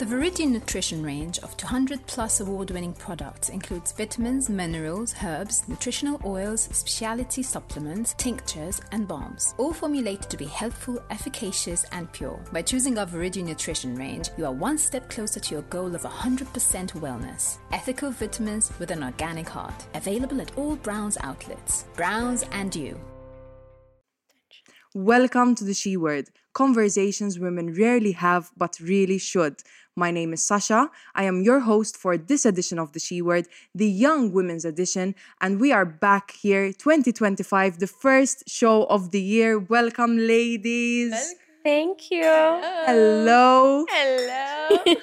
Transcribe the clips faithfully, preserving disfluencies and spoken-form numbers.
The Viridian Nutrition range of two hundred plus award-winning products includes vitamins, minerals, herbs, nutritional oils, specialty supplements, tinctures, and balms, all formulated to be healthful, efficacious, and pure. By choosing our Viridian Nutrition range, you are one step closer to your goal of one hundred percent wellness. Ethical vitamins with an organic heart. Available at all Browns outlets. Browns and you. Welcome to the She Word, conversations women rarely have but really should. My name is Sasha. I am your host for this edition of the She Word, the Young Women's Edition, and we are back here, twenty twenty-five, the first show of the year. Welcome, ladies. Welcome. Thank you. Hello. Hello.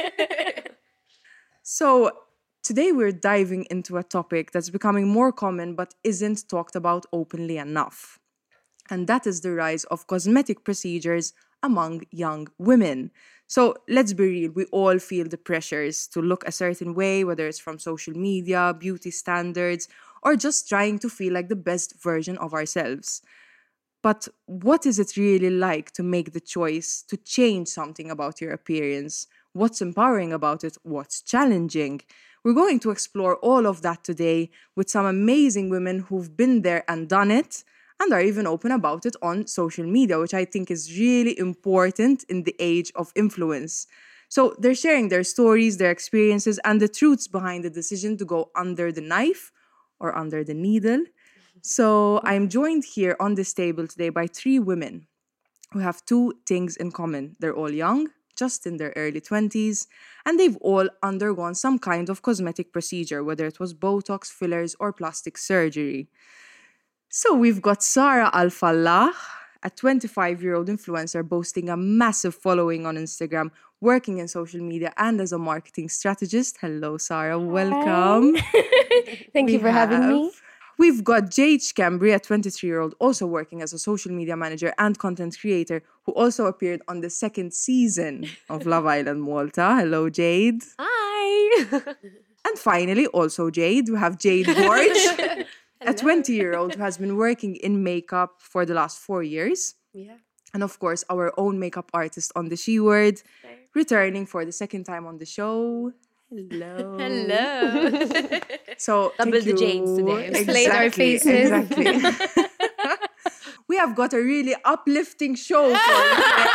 So, today we're diving into a topic that's becoming more common but isn't talked about openly enough. And that is the rise of cosmetic procedures among young women. So let's be real, we all feel the pressures to look a certain way, whether it's from social media, beauty standards, or just trying to feel like the best version of ourselves. But what is it really like to make the choice to change something about your appearance? What's empowering about it? What's challenging? We're going to explore all of that today with some amazing women who've been there and done it, and are even open about it on social media, which I think is really important in the age of influence. So they're sharing their stories, their experiences, and the truths behind the decision to go under the knife or under the needle. So I'm joined here on this table today by three women who have two things in common. They're all young, just in their early twenties, and they've all undergone some kind of cosmetic procedure, whether it was Botox, fillers, or plastic surgery. So we've got Sara Al-Fallah, a twenty-five-year-old influencer boasting a massive following on Instagram, working in social media and as a marketing strategist. Hello, Sara. Welcome. Thank We you for have- having me. We've got Jade Scambry, a twenty-three-year-old, also working as a social media manager and content creator, who also appeared on the second season of Love Island Malta. Hello, Jade. Hi. And finally, also Jade, we have Jade Gorge, a twenty-year-old who has been working in makeup for the last four years. Yeah. And of course, our own makeup artist on the She Word, returning for the second time on the show. Hello. Hello. So, Double thank the you. Janes today. Exactly, Displayed our faces. Exactly. We have got a really uplifting show for you today.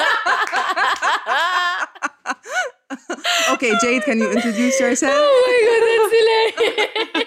Okay, Jade, can you introduce yourself? Oh my god, that's hilarious.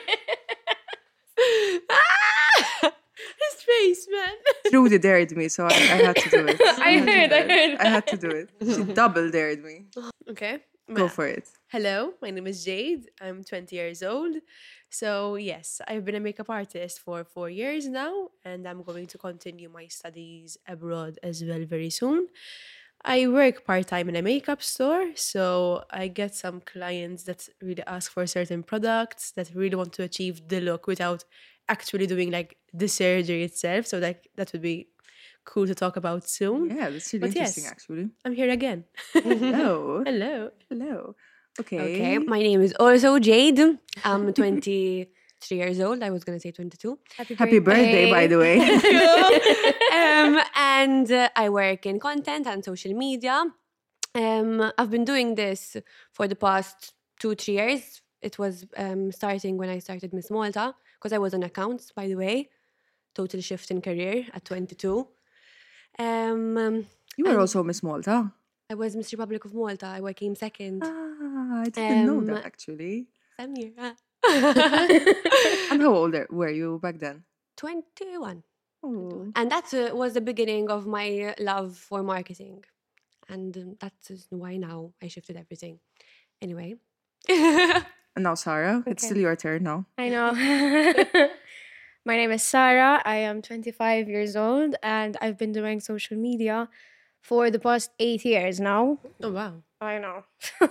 His face, man. Trudy dared me, so I, I had to do it. I had to heard, do I it. heard. I had to do it. She double dared me. Okay. Go Ma- for it. Hello, my name is Jade. I'm twenty years old. So, yes, I've been a makeup artist for four years now, and I'm going to continue my studies abroad as well very soon. I work part-time in a makeup store, so I get some clients that really ask for certain products that really want to achieve the look without actually doing like the surgery itself. So like that would be cool to talk about soon. Yeah, that's really But interesting, yes. actually. I'm here again. Hello. Hello. Hello. Okay. Okay, my name is also Jade. I'm twenty-three years old. I was going to say twenty-two. Happy, Happy birthday, by the way. um, and uh, I work in content and social media. Um, I've been doing this for the past two, three years. It was um, starting when I started Miss Malta, because I was on accounts, by the way. Total shift in career at twenty-two. Um, um, You were and also Miss Malta. I was Miss Republic of Malta. I came second. Ah, I didn't know Um, that, actually. Same year. ah. And how old are- were you back then? twenty-one. Oh. And that uh, was the beginning of my love for marketing. And um, that is why now I shifted everything. Anyway. And now, Sarah, it's Okay. still your turn now. I know. My name is Sarah. I am twenty-five years old and I've been doing social media for the past eight years now. Oh, wow. I know.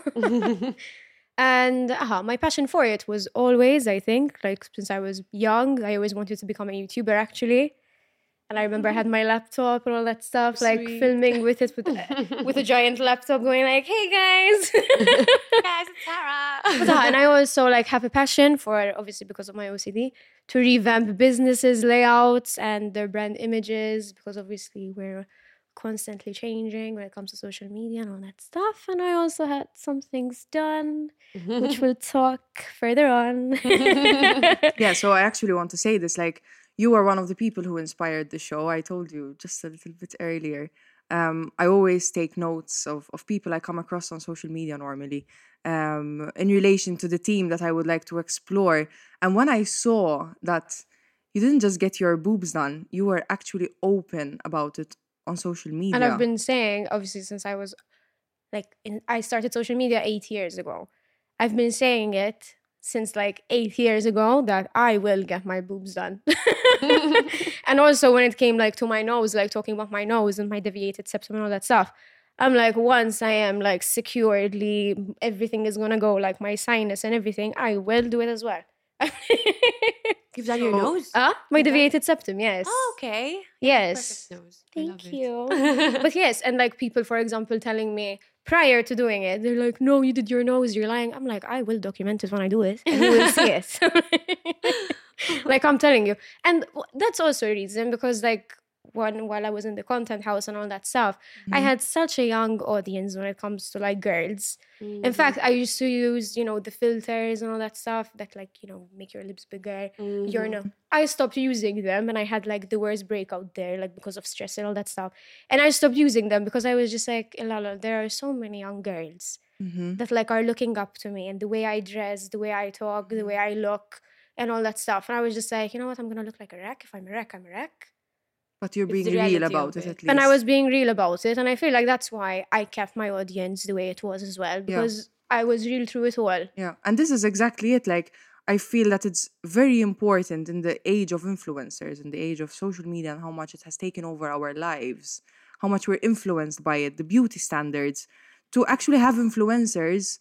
And uh, my passion for it was always, I think, like since I was young, I always wanted to become a YouTuber actually. And I remember I had my laptop and all that stuff, like Sweet. filming with it with, with a giant laptop going like, hey guys. Guys, it's Sarah. But, uh, and I also like have a passion for, obviously because of my O C D, to revamp businesses, layouts and their brand images, because obviously we're constantly changing when it comes to social media and all that stuff. And I also had some things done, which we'll talk further on. Yeah, so I actually want to say this, like, you are one of the people who inspired the show. I told you just a little bit earlier. Um, I always take notes of, of people I come across on social media normally um, in relation to the theme that I would like to explore. And when I saw that you didn't just get your boobs done, you were actually open about it on social media. And I've been saying, obviously, since I was like, in, I started social media eight years ago. I've been saying it since like eight years ago that I will get my boobs done. And also when it came like to my nose, like talking about my nose and my deviated septum and all that stuff, I'm like, once I am like securedly, everything is gonna go, like my sinus and everything, I will do it as well. You've done your nose? Ah, my deviated septum, yes. Oh, okay. Yes. Perfect nose. I love Thank it. you. But yes, and like people, for example, telling me prior to doing it, they're like, no, you did your nose, you're lying. I'm like, I will document it when I do it, and you will see it. Like I'm telling you. And w- that's also a reason because like when while I was in the content house and all that stuff, I had such a young audience when it comes to like girls. In fact, I used to use, you know, the filters and all that stuff that like, you know, make your lips bigger. Your no. I stopped using them and I had like the worst breakout there, like because of stress and all that stuff. And I stopped using them because I was just like, Ilala, there are so many young girls that like are looking up to me and the way I dress, the way I talk, the way I look and all that stuff. And I was just like, you know what, I'm going to look like a wreck. If I'm a wreck, I'm a wreck. But you're It's being the real reality about of it, it. at least. And I was being real about it. And I feel like that's why I kept my audience the way it was as well. Because I was real through it all. Yeah, and this is exactly it. Like, I feel that it's very important in the age of influencers, in the age of social media, and how much it has taken over our lives, how much we're influenced by it, the beauty standards, to actually have influencers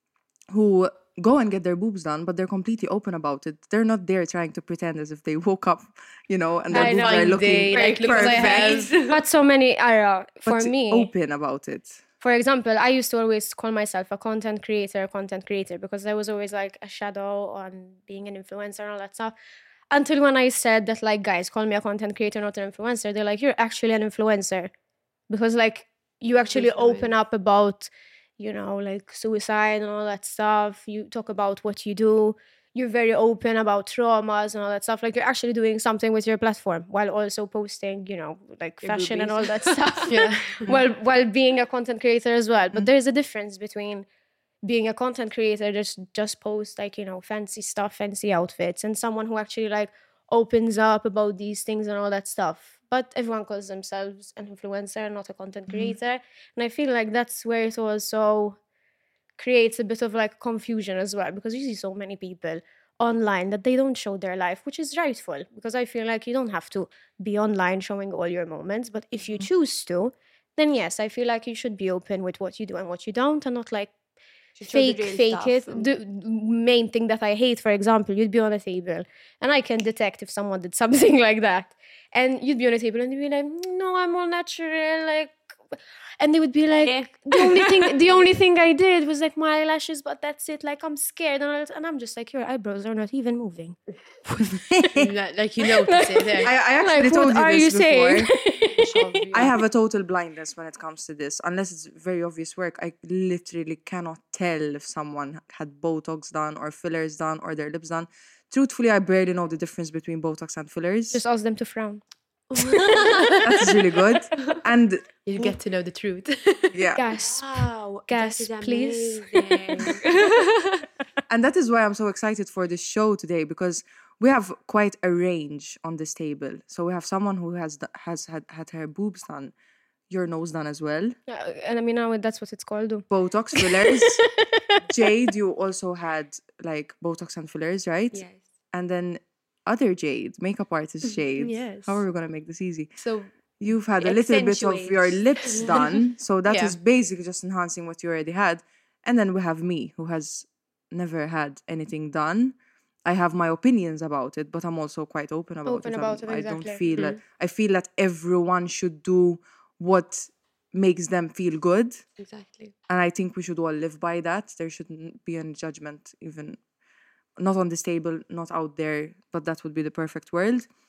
who go and get their boobs done, but they're completely open about it. They're not there trying to pretend as if they woke up, you know, and their I boobs know. are Fine looking day, like, look what I perfect. have. But so many are, for but me, open about it. for example, I used to always call myself a content creator, content creator, because I was always like a shadow on being an influencer and all that stuff. Until when I said that, like, guys, call me a content creator, not an influencer, they're like, you're actually an influencer. Because, like, you actually open up about, you know, like suicide and all that stuff. You talk about what you do. You're very open about traumas and all that stuff. Like, you're actually doing something with your platform while also posting, you know, like Your fashion and boobies. all that stuff. Yeah. while while being a content creator as well. But there's a difference between being a content creator just just post like, you know, fancy stuff, fancy outfits, and someone who actually like opens up about these things and all that stuff. But everyone calls themselves an influencer, not a content creator. And I feel like that's where it also creates a bit of like confusion as well, because you see so many people online that they don't show their life, which is rightful, because I feel like you don't have to be online showing all your moments. But if you choose to, then yes, I feel like you should be open with what you do and what you don't, and not like Should show the fake real fake it. stuff. The main thing that I hate, for example, you'd be on a table and I can detect if someone did something like that, and you'd be on a table and you'd be like, no, I'm all natural, like, and they would be like, Yeah. the only thing the only thing I did was like my eyelashes, but that's it, like I'm scared and all that. And I'm just like, your eyebrows are not even moving. Like like you notice it there. I, I actually Like, told what are you you this before. saying? I have a total blindness when it comes to this. Unless it's very obvious work, I literally cannot tell if someone had Botox done or fillers done or their lips done. Truthfully, I barely know the difference between Botox and fillers. Just ask them to frown. That's really good. And You get to know the truth. yeah, Gasp. Wow. Gas, this is please. amazing. and that is why I'm so excited for this show today, because we have quite a range on this table. So we have someone who has d- has had, had her boobs done, your nose done as well, Uh, and I mean, now that's what it's called. Though. Botox, fillers. Jade, you also had like Botox and fillers, right? Yes. And then other Jade, makeup artist Jade. Yes. How are we gonna make this easy? So You've had a little bit of your Accentuates. lips done, so that is Yeah. basically just enhancing what you already had. And then we have me, who has never had anything done. I have my opinions about it, but I'm also quite open about Open it. about I'm- it, I don't exactly. feel that I feel that everyone should do what makes them feel good. Exactly. And I think we should all live by that. There shouldn't be any judgment, even not on this table, not out there, but that would be the perfect world.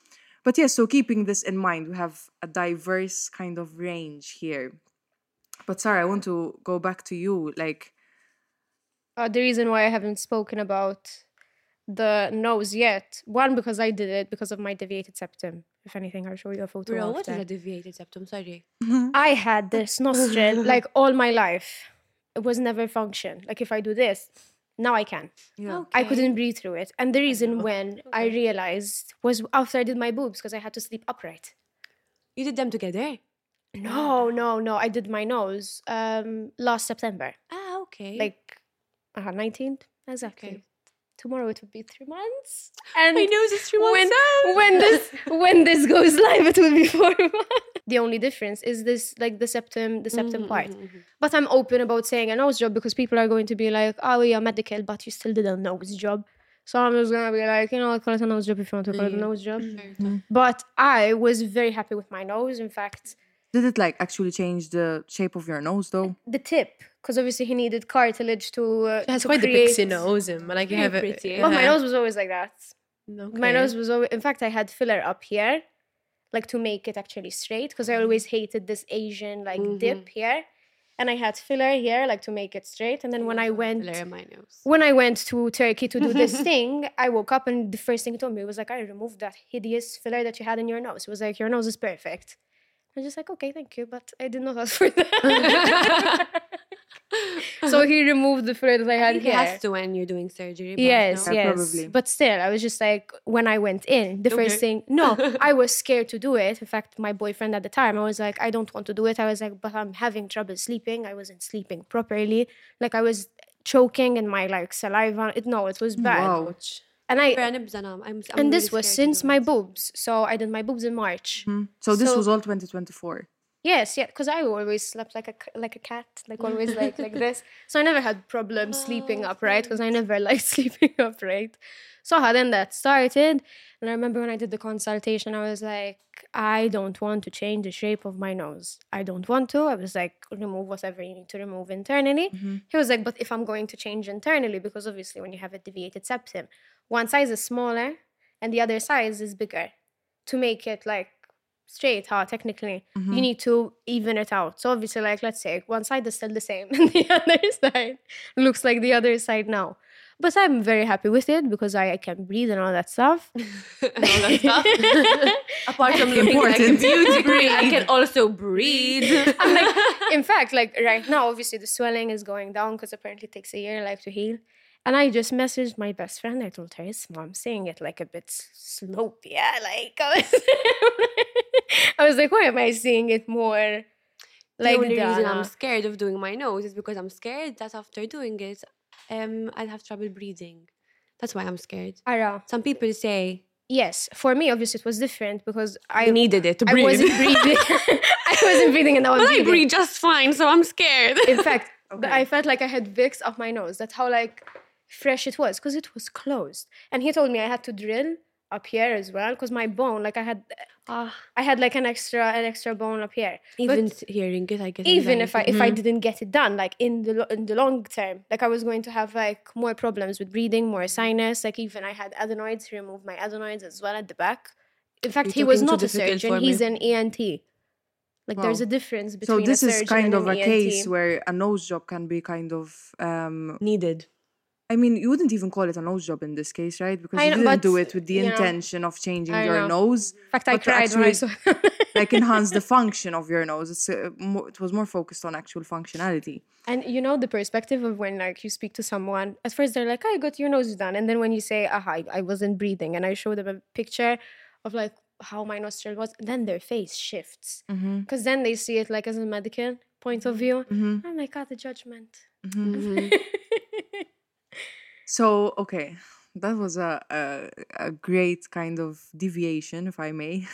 But yes, so keeping this in mind, we have a diverse kind of range here. But Sarah, I want to go back to you. Like, Uh, the reason why I haven't spoken about the nose yet, one, because I did it because of my deviated septum. If anything, I'll show you a photo Bro, of what is that. a deviated septum? Sorry. I had this nostril like all my life. It was never function. Like if I do this, now I can. yeah. I Okay. couldn't breathe through it. And the reason when I realized was after I did my boobs, because I had to sleep upright. You did them together? No, no, no. I did my nose um last September. Ah, okay. Like uh, nineteenth. Exactly. Okay. Tomorrow it would be three months. And my nose is three months when, old. when this when this goes live, it will be four months. The only difference is this, like the septum, the septum Mhm, part. mhm, mhm. But I'm open about saying a nose job because people are going to be like, "Oh, yeah, medical, but you still did a nose job." So I'm just gonna be like, you know, call it a nose job if you want to call it a Yeah. nose job. Fair enough. But I was very happy with my nose. In fact, Did it like actually change the shape of your nose though? the tip, because obviously he needed cartilage to. Uh, She has to quite the create... pixie nose, and like you Very have a, pretty. But my yeah. nose was always like that. Okay. My nose was always. In fact, I had filler up here, like to make it actually straight, because I always hated this Asian like dip here, and I had filler here, like to make it straight. And then when I went, Filler in my nose. when I went to Turkey to do this thing, I woke up and the first thing he told me was like, "I removed that hideous filler that you had in your nose." It was like, "Your nose is perfect." I was just like, "Okay, thank you," but I did not ask for that. So he removed the filler that I I had think here. it has to when you're doing surgery. but Yes, no. Yeah, yes. probably. But still, I was just like, when I went in, the first Okay. thing, no, I was scared to do it. In fact, my boyfriend at the time, I was like, I don't want to do it. I was like, but I'm having trouble sleeping. I wasn't sleeping properly. Like I was choking in my like saliva. It no, it was bad. Wow. Ouch. And I Fair enough, Zanam. I'm, I'm and this really was scared to since do my it. boobs. So I did my boobs in March. Hmm. So this So- was all twenty twenty-four. Yes, yeah, because I always slept like a c- like a cat, like always like like this. So I never had problems sleeping upright because I never liked sleeping upright. So how then that started, and I remember when I did the consultation, I was like, I don't want to change the shape of my nose. I don't want to. I was like, remove whatever you need to remove internally. He was like, but if I'm going to change internally, because obviously when you have a deviated septum, one size is smaller and the other size is bigger, to make it like straight, huh? Technically, you need to even it out. So obviously, like let's say one side is still the same, and the other side looks like the other side now. But I'm very happy with it because I, I can breathe and all that stuff. And all that stuff. Apart from looking like a Important. beauty queen, I can also breathe. I'm like, in fact, like right now, obviously the swelling is going down because apparently it takes a year like to heal. And I just messaged my best friend. I told her, "Yes, mom, saying it like a bit slope, yeah." Like I was, I was like, "Why am I saying it more?" Like the only that, reason uh, I'm scared of doing my nose is because I'm scared that after doing it, um, I'd have trouble breathing. That's why I'm scared. I know. Some people say Yes, for me, obviously, it was different because I I needed it to I breathe. wasn't breathing. I wasn't breathing, and I was but I breathing. breathe just fine, so I'm scared. In fact, I felt like I had Vicks up my nose. That's how like fresh it was because it was closed. And he told me I had to drill up here as well because my bone, like I had, Ah, I had like an extra, an extra bone up here. even But hearing it, I get even if I anxiety. if I didn't get it done, like in the lo- in the long term, like I was going to have like more problems with breathing, more sinus. Like even I had adenoids. He removed my adenoids as well at the back. In fact, You're he was talking not too a difficult surgeon. for He's me. an E N T. Like there's Wow. a difference So between this a is surgeon kind and of an a E N T. case where a nose job can be kind of um needed. I mean, you wouldn't even call it a nose job in this case, right? Because I you know, didn't do but, it with the you know, intention of changing I your know. nose. In fact, I but to cried when I actually, saw like enhance the function of your nose. It's, uh, more, it was more focused on actual functionality. And you know the perspective of when like you speak to someone. At first they're like, "I got your nose done," and then when you say, "Ah, I, I wasn't breathing," and I show them a picture of like how my nostril was, then their face shifts because then they see it like as a medical point of view. I'm like, "Ah, the judgment." So, okay, that was a, a, a great kind of deviation, if I may.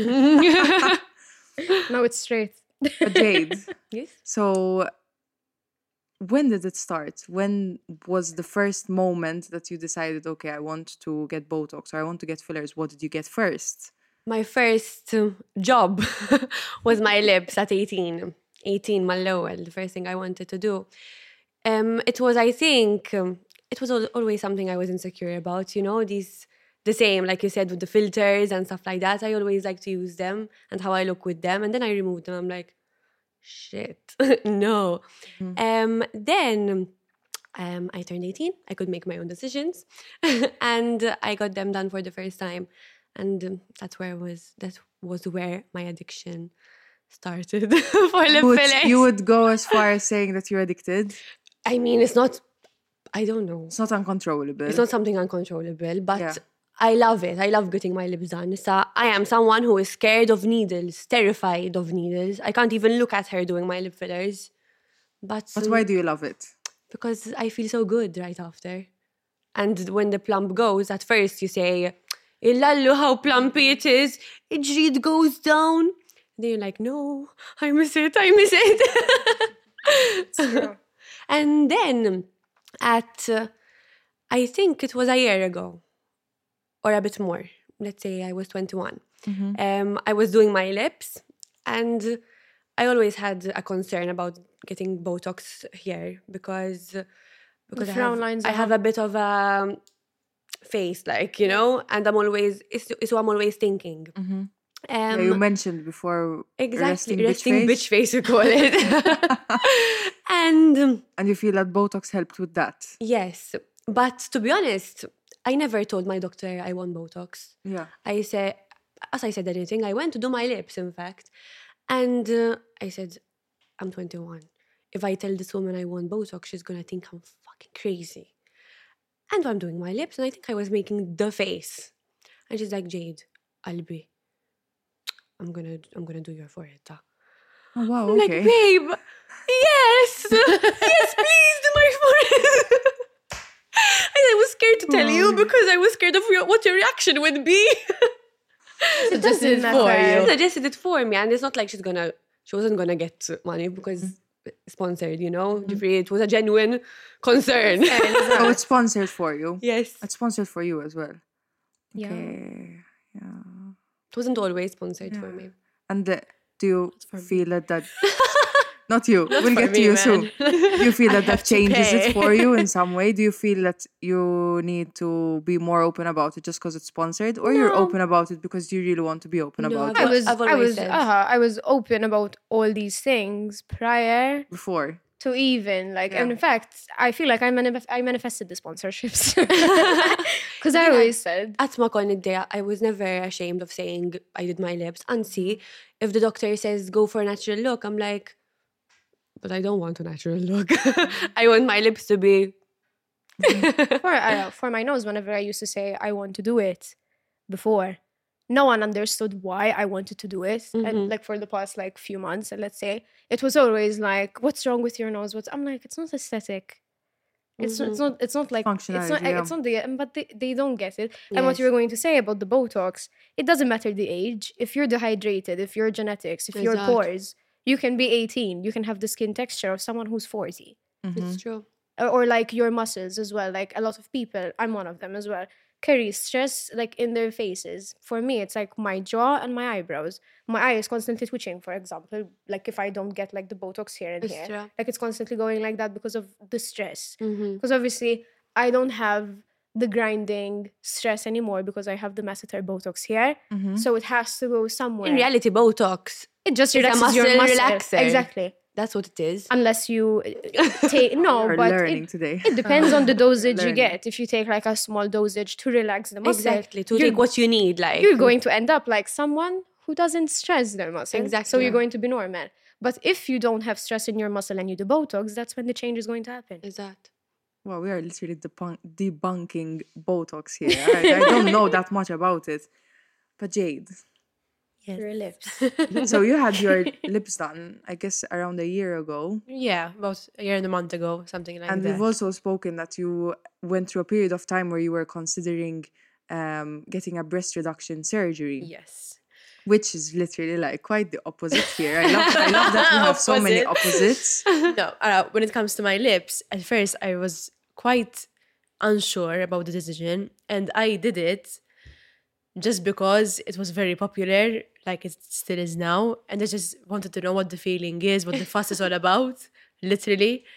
No, it's straight. But Jade, Yes. so when did it start? When was the first moment that you decided, okay, I want to get Botox or I want to get fillers? What did you get first? My first uh, job was my lips at eighteen. eighteen, Malowell, the first thing I wanted to do. Um, it was, I think, um, it was al- always something I was insecure about, you know, these the same, like you said, with the filters and stuff like that. I always like to use them and how I look with them. And then I remove them. I'm like, shit, no. Mm-hmm. Um, then um, I turned eighteen. I could make my own decisions. And I got them done for the first time. And um, that's where I was, that was where my addiction started for lip But fillers. you would go as far as saying that you're addicted. I mean, it's not, I don't know. It's not uncontrollable. It's not something uncontrollable, but Yeah. I love it. I love getting my lips done. So I am someone who is scared of needles, terrified of needles. I can't even look at her doing my lip fillers. But, But um, why do you love it? because I feel so good right after. And when the plump goes, at first you say, Ilallu, how plumpy it is. It goes down. Then you're like, no, I miss it, I miss it. And then at, uh, I think it was a year ago, or a bit more. Let's say I was twenty-one. Mm-hmm. Um, I was doing my lips, and I always had a concern about getting Botox here because because I frown have, lines I are have a bit of a face, like, you know, and I'm always it's, it's what I'm always thinking. Mm-hmm. Um, Yeah, you mentioned before exactly, resting, resting bitch bitch face. face, we call it. And um, And you feel that Botox helped with that. yes, but to be honest, I never told my doctor I want Botox. Yeah. I said, as I said anything, I went to do my lips, in fact. And uh, I said, I'm twenty-one. If I tell this woman I want Botox, she's going to think I'm fucking crazy. And I'm doing my lips, and I think I was making the face. And she's like, Jade, Albi, I'm going to I'm gonna do your forehead. Ta. Oh, wow, I'm okay. like, babe, yes, yes, please do my forehead. And I was scared to tell you because I was scared of your, what your reaction would be. It doesn't for matter. you. She suggested it for me, and it's not like she's gonna, she wasn't gonna get money because sponsored, you know. Jeffrey, it was a genuine concern. Oh, it's sponsored for you. Yes, It's sponsored for you as well. Yeah. Okay. Yeah. it wasn't always sponsored for Yeah. me. And uh, do you for me. feel that that... Not you. Not we'll for get to me, you man. soon. Do you feel I that that have to changes pay. it for you in some way? Do you feel that you need to be more open about it just because it's sponsored, or you're No. open about it because you really want to be open No, about I've it I was, I've I always was, said. uh, I was open about all these things prior before? to even like. Yeah. And in fact, I feel like I manif- I manifested the sponsorships because I Yeah. always said, At Macon day, I was never ashamed of saying I did my lips. And see, if the doctor says go for a natural look, I'm like, but I don't want a natural look. I want my lips to be. for uh, for my nose, whenever I used to say I want to do it before, no one understood why I wanted to do it. Mhm. And like for the past like few months, and let's say it was always like, "What's wrong with your nose?" What's I'm like, it's not aesthetic. It's not, it's not it's not like it's not Functionality, yeah. it's not the but they, they don't get it. And what Yes. you were going to say about the Botox, it doesn't matter the age. If you're dehydrated, if your genetics, if your Exact. pores, you can be eighteen. You can have the skin texture of someone who's forty. Mm-hmm. It's true. Or, or like your muscles as well. Like a lot of people, I'm one of them as well, carry stress like in their faces. For me, it's like my jaw and my eyebrows. My eye is constantly twitching, for example. Like if I don't get like the Botox here and It's here, true. like it's constantly going like that because of the stress. Mhm. Because obviously I don't have the grinding stress anymore because I have the masseter Botox here. Mm-hmm. So it has to go somewhere. In reality, Botox, it just it's a relaxes your muscle muscle. relaxer. Exactly. that's what it is. Unless you uh, take no, We're but learning it, today. it depends on the dosage you Learning. get. If you take like a small dosage to relax the muscle, Exactly. To you're, take what you need, like. you're going to end up like someone who doesn't stress their muscle. So Exactly. you're going to be normal. But if you don't have stress in your muscle and you do Botox, that's when the change is going to happen. Exact. Well, we are literally debunk- debunking Botox here. I, I don't know that much about it. But Jade, Your lips. so you had your lips done, I guess, around a year ago. Yeah, about a year and a month ago, something like And that. we've also spoken that you went through a period of time where you were considering um, getting a breast reduction surgery, Yes. which is literally like quite the opposite here. I love, I love that you have so many opposites. No, uh, when it comes to my lips, at first I was quite unsure about the decision, and I did it just because it was very popular, like it still is now, and I just wanted to know what the feeling is, what the fuss is all about, literally.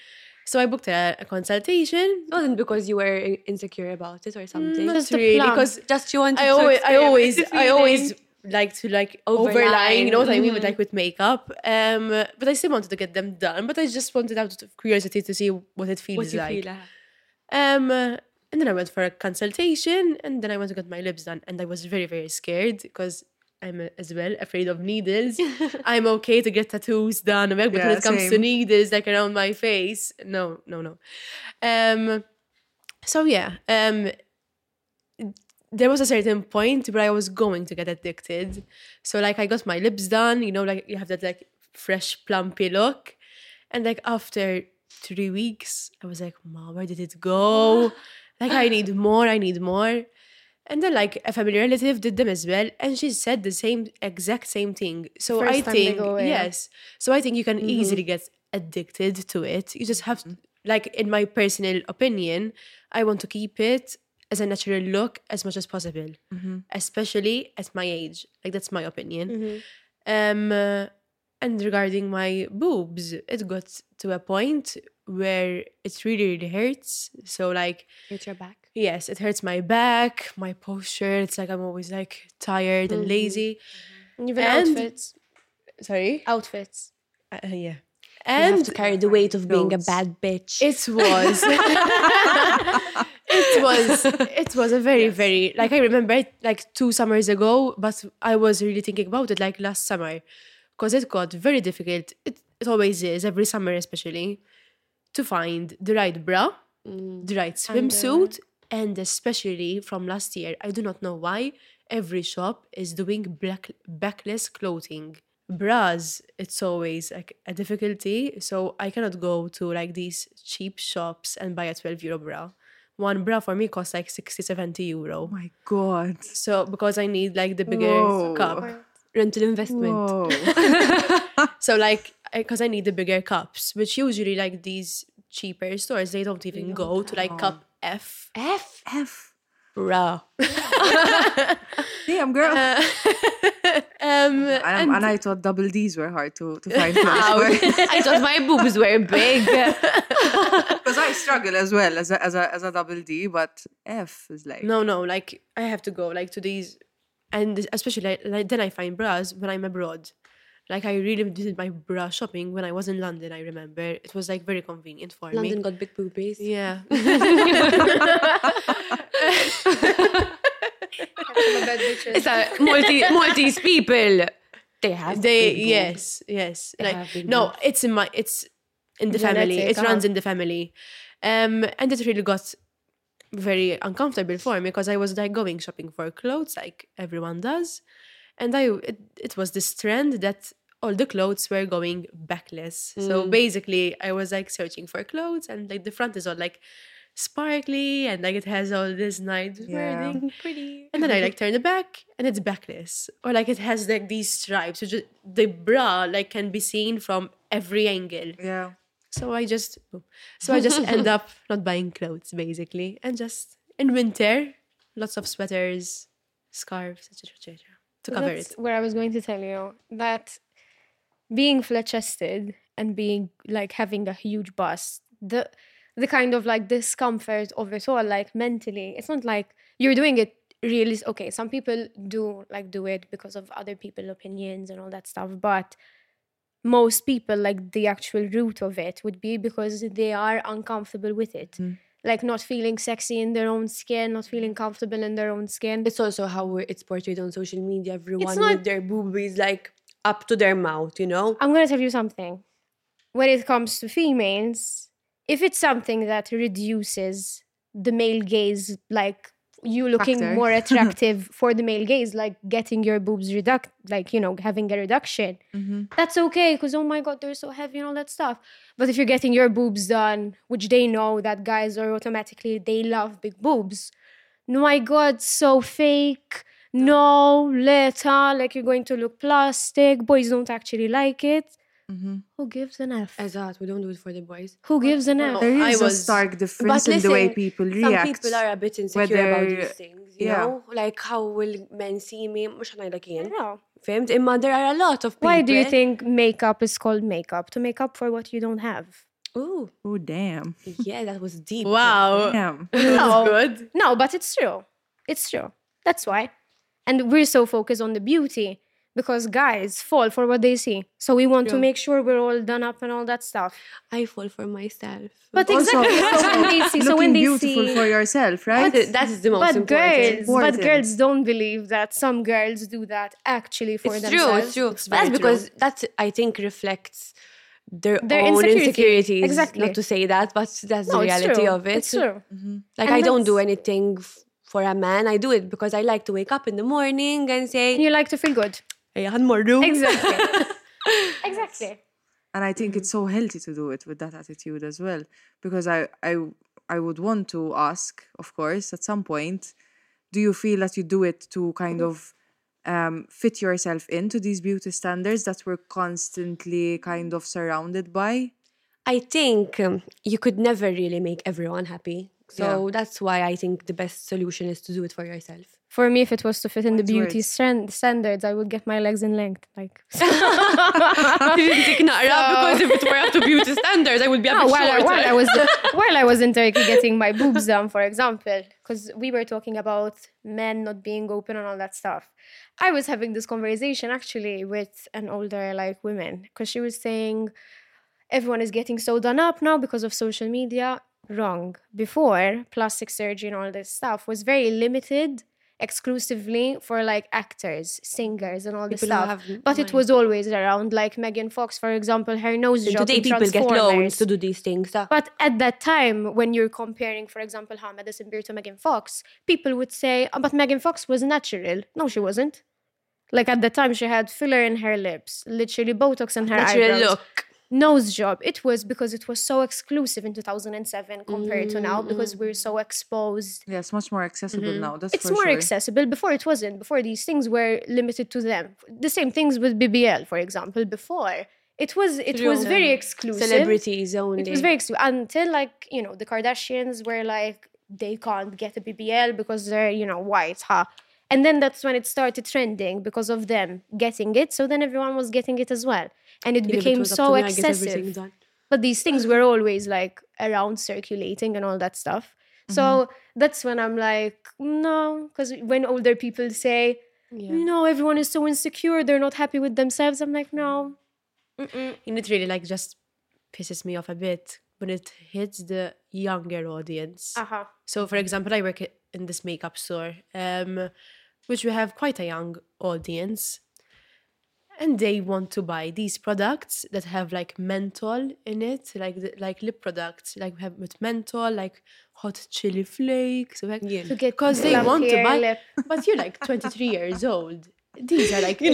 So I booked a, a consultation. It wasn't because you were in- insecure about it or something. Not Just a really, plum. because Just you wanted I to always, I experiment always, the I always feeling. like to like Overline. overline, you know what I mean, with Mhm. like with makeup. Um, but I still wanted to get them done. But I just wanted out of curiosity to see what it feels What you like. feel. uh, Um, uh, and then I went for a consultation, and then I went to get my lips done, and I was very, very scared because I'm uh, as well afraid of needles. I'm okay to get tattoos done, but when Yeah, it comes to same. needles, like around my face, no, no, no. Um, so yeah, um, there was a certain point where I was going to get addicted. So like I got my lips done, you know, like you have that like fresh plumpy look, and like after three weeks, I was like, "Mom, where did it go? Like I need more, I need more." And then like a family relative did them as well, and she said the same exact same thing. So First I time they think go, yeah. yes. So I think you can easily get addicted to it. You just have to, like in my personal opinion, I want to keep it as a natural look as much as possible, especially at my age. Like that's my opinion. Um, uh, and regarding my boobs, it got to a point where it really, really hurts. So like, Hit your back. yes, it hurts my back, my posture. It's like I'm always like tired and lazy. Even And- outfits. Sorry. Outfits. Uh, yeah. You And have to carry the weight of being a Clothes. bad bitch. it was it was it was a very very like I remember it like two summers ago, but I was really thinking about it like last summer because it got very difficult. It it always is every summer, especially to find the right bra, the right swimsuit, and especially from last year, I do not know why every shop is doing black backless clothing. Bras, it's always like a difficulty. So I cannot go to like these cheap shops and buy a twelve euro bra. One bra for me costs like sixty, seventy euro. Oh my god. So because I need like the bigger Whoa. cup. Rental investment. Whoa. So like, because I need the bigger cups, which usually like these cheaper stores, they don't even go to like cup F. F. F. Bra. Damn, girl. um, and, and and I thought double D's were hard to, to find clothes I thought my boobs were big. because I struggle as well as a, as a as a double D, but F is like no, no, like I have to go like to these, and especially like, like then I find bras when I'm abroad. Like I really did my bra shopping when I was in London. I remember it was like very convenient for London me. got big boobies. Yeah. It's a multi Maltese people. They have They big boobs. yes yes They like have big no boobs. it's in my it's in the family, Genetic, it runs uh-huh. in the family, um and it really got very uncomfortable for me because I was like going shopping for clothes like everyone does, and I it, it was this trend that all the clothes were going backless. So basically I was like searching for clothes and like the front is all like sparkly and like it has all this nice Yeah. wording. Pretty. And then I like turn the back and it's backless. Or like it has like these stripes. Which is, the bra like can be seen from every angle. yeah. So I just so I just end up not buying clothes basically. And just in winter, lots of sweaters, scarves, et cetera et cetera to cover That's it. where I was going to tell you that being flat chested and being like having a huge bust, the the kind of like discomfort of it all, like mentally, it's not like you're doing it really. Okay, some people do like do it because of other people's opinions and all that stuff, but most people, like the actual root of it would be because they are uncomfortable with it. Like not feeling sexy in their own skin, not feeling comfortable in their own skin. It's also how we're- it's portrayed on social media. Everyone not- with their boobies like up to their mouth, you know? I'm going to tell you something. When it comes to females, if it's something that reduces the male gaze, like you looking Factor. more attractive for the male gaze, like getting your boobs reduct, like, you know, having a reduction, that's okay because, oh my God, they're so heavy and all that stuff. But if you're getting your boobs done, which they know that guys are automatically, they love big boobs. No, my God, so fake. No, later, like you're going to look plastic. Boys don't actually like it. Who gives an F? As that, we don't do it for the boys. Who gives an F? There I is a was- stark difference But in the way listen, people Some react. people are a bit insecure about whether- these things, you yeah. know? Like, how will men see me? مش ħanajda kien. No. Famed? Imma there are a lot of people. Why do you think makeup is called makeup? To make up for what you don't have. Ooh, Oh, damn. yeah, that was deep. Wow. Damn. That's good. No, but it's true. It's true. That's why. And we're so focused on the beauty because guys fall for what they see. So we want to True. make sure we're all done up and all that stuff. I fall for myself. But Also, exactly. So when they see, so when looking they beautiful see, for yourself, right? That is- that is the most but important. girls, Important. but girls don't believe that some girls do that actually for It's true, themselves. it's true. It's But that's very because that, I think, reflects their, Their own insecurity. insecurities. Exactly. Not to say that, but that's No, the it's reality true. of it. It's true. Like, And I don't do that's- anything f- for a man. I do it because I like to wake up in the morning and say, And you like to feel good. hey, Hanmorru. Exactly. Exactly. And I think it's so healthy to do it with that attitude as well. Because I, I, I would want to ask, of course, at some point, do you feel that you do it to kind of um, fit yourself into these beauty standards that we're constantly kind of surrounded by? I think um, you could never really make everyone happy. So that's why I think the best solution is to do it for yourself. For me, if it was to fit in the Wise beauty words. stan- standards, I would get my legs in length. Like, Because if it were up to beauty standards, I would be a no, bit while, I, shorter. while I was while I was in Turkey getting my boobs done, for example, because we were talking about men not being open and all that stuff. I was having this conversation actually with an older like woman because she was saying everyone is getting so done up now because of social media. Wrong. Before, plastic surgery and all this stuff was very limited exclusively for like actors, singers and all this People who stuff. have But it money. was always around, like Megan Fox, for example, her nose And job today in people get loans Transformers. to do these things. uh. But at that time, when you're comparing, for example, how Madison Beer to Megan Fox, people would say, oh, but Megan Fox was natural. No, she wasn't. Like at the time, she had filler in her lips, literally Botox in her Natural eyebrows. look. Nose job. It was because it was so exclusive in two thousand seven compared to now because we're so exposed. Yeah, it's much more accessible now. That's It's for more sure. accessible. Before it wasn't. Before these things were limited to them. The same things with B B L, for example. Before it was, it was very exclusive. Celebrities only. It was very exclusive until like you know the Kardashians were like they can't get a B B L because they're you know white, huh? And then that's when it started trending because of them getting it. So then everyone was getting it as well, and it If it became was up so to me, I get everything excessive. done. But these things were always like around circulating and all that stuff. So that's when I'm like, no, because when older people say, Yeah. no, everyone is so insecure, they're not happy with themselves. I'm like, no. Mm-mm. And it really like just pisses me off a bit when it hits the younger audience. Uh-huh. So, for example, I work i- in this makeup store, um, which we have quite a young audience, and they want to buy these products that have like menthol in it, like the, like lip products, like we have with menthol, like hot chili flakes, so like, Yeah. To get because they plump want to hair, buy. lip. But you're like twenty-three years old. These are like Young.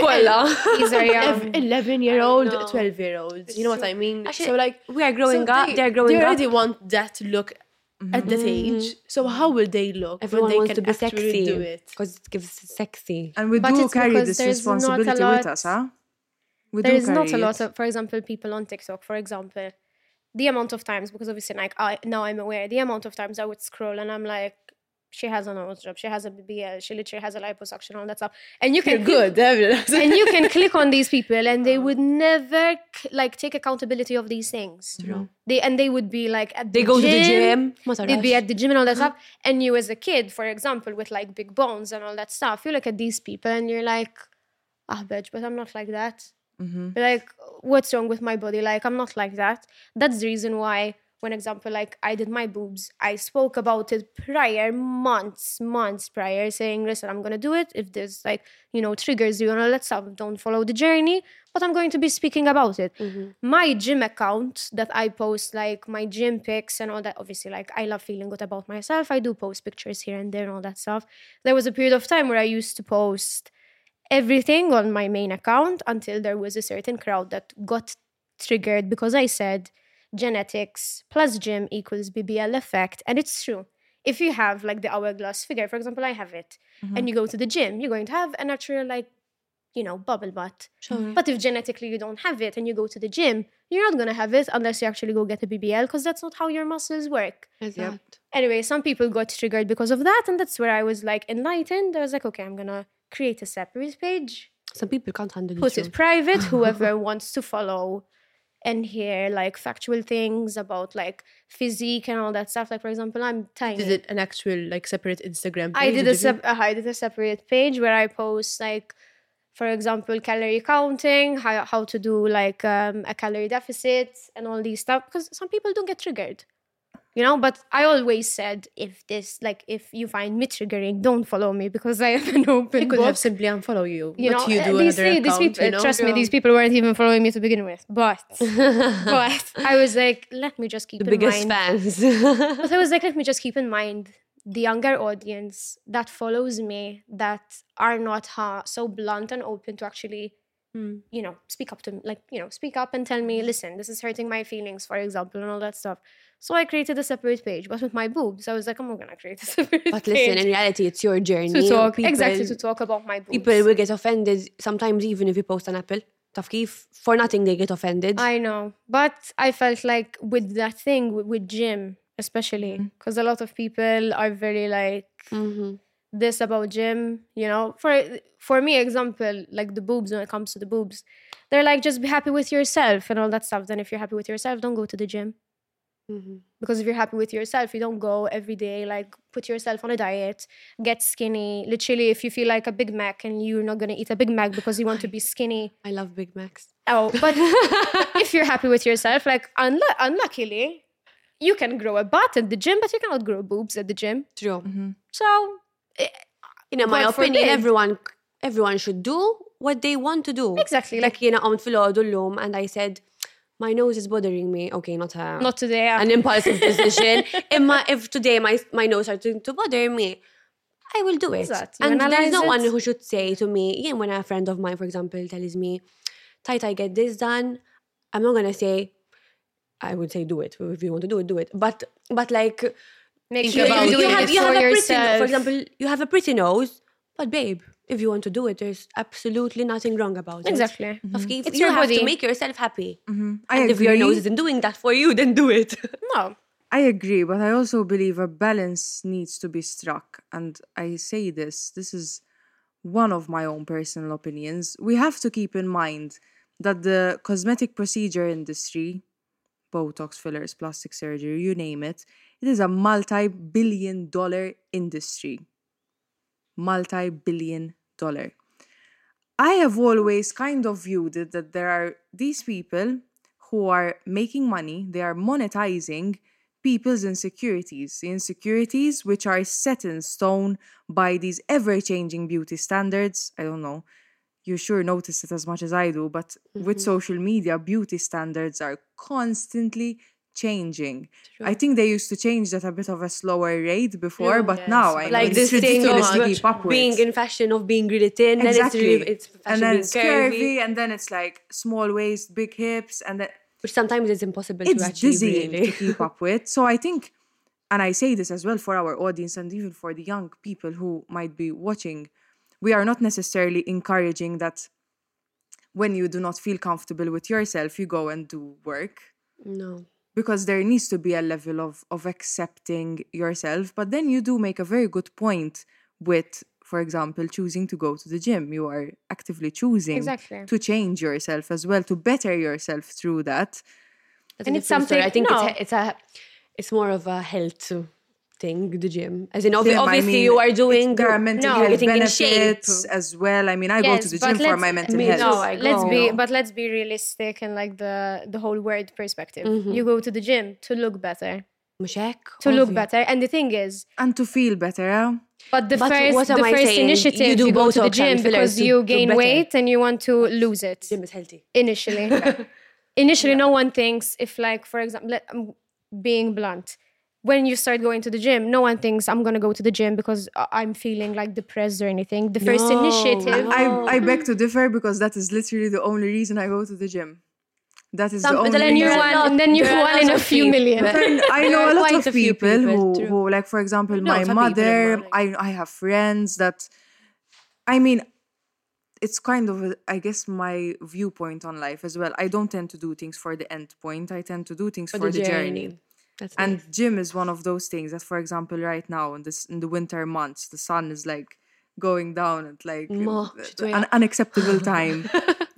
These are young. eleven year old, know. twelve year olds. You know what I mean? Actually, so like we are growing so up. they, They're growing they up. already want that look at that age. So how will they look Everyone when they wants can to be actually sexy do it? because it gives sexy. And we But do it's carry because this there's not a responsibility with lot- us, huh? We do There's carry not a lot it. of, for example, people on TikTok, for example, the amount of times, because obviously like I now I'm aware, the amount of times I would scroll and I'm like, she has a nose job, she has a B B L, she literally has a liposuction, all that stuff. And you can You're good. and you can click on these people and they would never c- like take accountability of these things. They and they would be like at They the go gym, to the gym. ما They'd be تراش. at the gym and all that stuff. And you as a kid, for example, with like big bones and all that stuff, you look at these people and you're like, ah, bitch, but I'm not like that. Like, what's wrong with my body? Like, I'm not like that. That's the reason why, when example, like I did my boobs, I spoke about it prior, months, months prior, saying, listen, I'm gonna do it. If there's like, you know, triggers you and all that stuff, don't follow the journey. But I'm going to be speaking about it. My gym account that I post, like my gym pics and all that, obviously, like I love feeling good about myself. I do post pictures here and there and all that stuff. There was a period of time where I used to post everything on my main account until there was a certain crowd that got triggered because I said genetics plus gym equals B B L effect. And it's true. If you have like the hourglass figure, for example, I have it, and you go to the gym, you're going to have a natural, like, you know, bubble butt. But if genetically you don't have it and you go to the gym, you're not going to have it unless you actually go get a B B L because that's not how your muscles work. Exact. Anyway, some people got triggered because of that. And that's where I was like enlightened. I was like, okay, I'm going to create a separate page, Some people can't handle put it. it private. Whoever wants to follow, and hear like factual things about like physique and all that stuff. Like for example, I'm tiny. Is it an actual like separate Instagram page? I did or a sep- uh, I did a separate page where I post like, for example, calorie counting, how how to do like um, a calorie deficit and all these stuff, because some people don't get triggered, you know. But I always said, if this like if you find me triggering, don't follow me, because I have an open They could book. have simply unfollow you. You but know, you uh, do these, another these account, people, you know? trust me, these people weren't even following me to begin with. But, but I was like, let me just keep The in biggest mind. fans. But I was like, let me just keep in mind the younger audience that follows me, that are not ha- so blunt and open to actually, Mm. you know, speak up to me, like, you know, speak up and tell me, listen, this is hurting my feelings, for example, and all that stuff. So I created a separate page, but with my boobs, I was like, I'm not gonna create a separate But page listen, in reality, it's your journey. to talk People- exactly to talk about my boobs. People will get offended sometimes, even if you post an apple. Taf kif, for nothing they get offended. I know, but I felt like with that thing with, with gym, especially because a lot of people are very like Mhm. this about gym. You know, for for me, example, like the boobs. When it comes to the boobs, they're like, just be happy with yourself and all that stuff. Then if you're happy with yourself, don't go to the gym. Mhm. Because if you're happy with yourself, you don't go every day, like put yourself on a diet, get skinny. Literally, if you feel like a Big Mac and you're not going to eat a Big Mac because you want to be skinny. I love Big Macs. Oh, but if you're happy with yourself, like unlu- unluckily, you can grow a butt at the gym, but you cannot grow boobs at the gym. True. So, eh, In my God opinion, forbid. everyone everyone should do what they want to do. Exactly, Like, like- you know, I'm fil-ħodu l-lum and I said, my nose is bothering me. Okay, not a... not today. yeah. an impulsive decision. Imma if today my my nose started to bother me, I will do it. Exact. You And there's analyze no it. one who should say to me, yeah, when a friend of mine, for example, tells me, Tight, I get this done, I'm not gonna say, I would say do it. If you want to do it, do it. But but like Make you, sure you, you're you doing have, it you have for a pretty yourself. for example, you have a pretty nose, but babe, if you want to do it, there's absolutely nothing wrong about it. Exactly. Of course, It's you your have body. to make yourself happy. I And if your agree. nose isn't doing that for you, then do it. No. I agree, but I also believe a balance needs to be struck. And I say this, this is one of my own personal opinions. We have to keep in mind that the cosmetic procedure industry, Botox, fillers, plastic surgery, you name it, it is a multi-billion dollar industry. Multi-billion dollar. I have always kind of viewed it that there are these people who are making money, they are monetizing people's insecurities, the insecurities which are set in stone by these ever-changing beauty standards. I don't know, you sure notice it as much as I do, but with social media, beauty standards are constantly changing. I think they used to change at a bit of a slower rate before, Yeah. but Yes, now I but mean, Like it's this thing ridiculous to of keep up with. being in fashion, of being really thin, Exactly. then it's, it's fashion and then being it's curvy, curvy, and then it's like small waist, big hips, and then which sometimes is impossible to it's achieve. dizzying Really. to keep up with. So I think, and I say this as well for our audience and even for the young people who might be watching, we are not necessarily encouraging that when you do not feel comfortable with yourself, you go and do work. No. Because there needs to be a level of, of accepting yourself. But then you do make a very good point with, for example, choosing to go to the gym. You are actively choosing Exactly. to change yourself as well, to better yourself through that. That's And a it's different story. something- I think no. it's a, it's a it's more of a health thing, the gym. As in, obvi- Gym, I obviously, mean, you are doing. it- there are mental No. health Getting in shape. benefits as well. I mean, I go to Yes, the but gym for let's- my mental Me health. too. No, I let's go. be, but let's be realistic and like the the whole word perspective. You go to the gym to look better, Mhux hekk, to look ovvju. better, and the thing is, And to feel better, yeah? but the But first what the am I first saying? initiative You you, do go to the Botox gym and fillers because to you look gain better. weight and you want to lose it. Gym is healthy. Initially, initially, no one thinks if, like, for example, let, I'm being blunt. When you start going to the gym, no one thinks I'm gonna go to the gym because I- I'm feeling like depressed or anything. The first No, initiative, no. I, I beg to differ because that is literally the only reason I go to the gym. That is Some- the only then then you're reason. There are one, lot- then you're there are one in lots a of few people. million. And I know There a are lot quite of a few people, people, who, true. who, like, for example, Lots my of people in mother, Malta. I, I have friends that, I mean, it's kind of, a, I guess, my viewpoint on life as well. I don't tend to do things for the end point. I tend to do things for, the, journey. That's And nice. gym is one of those things that, for example, right now in this in the winter months, the sun is like going down at like Ma, uh, xitweja. an unacceptable time.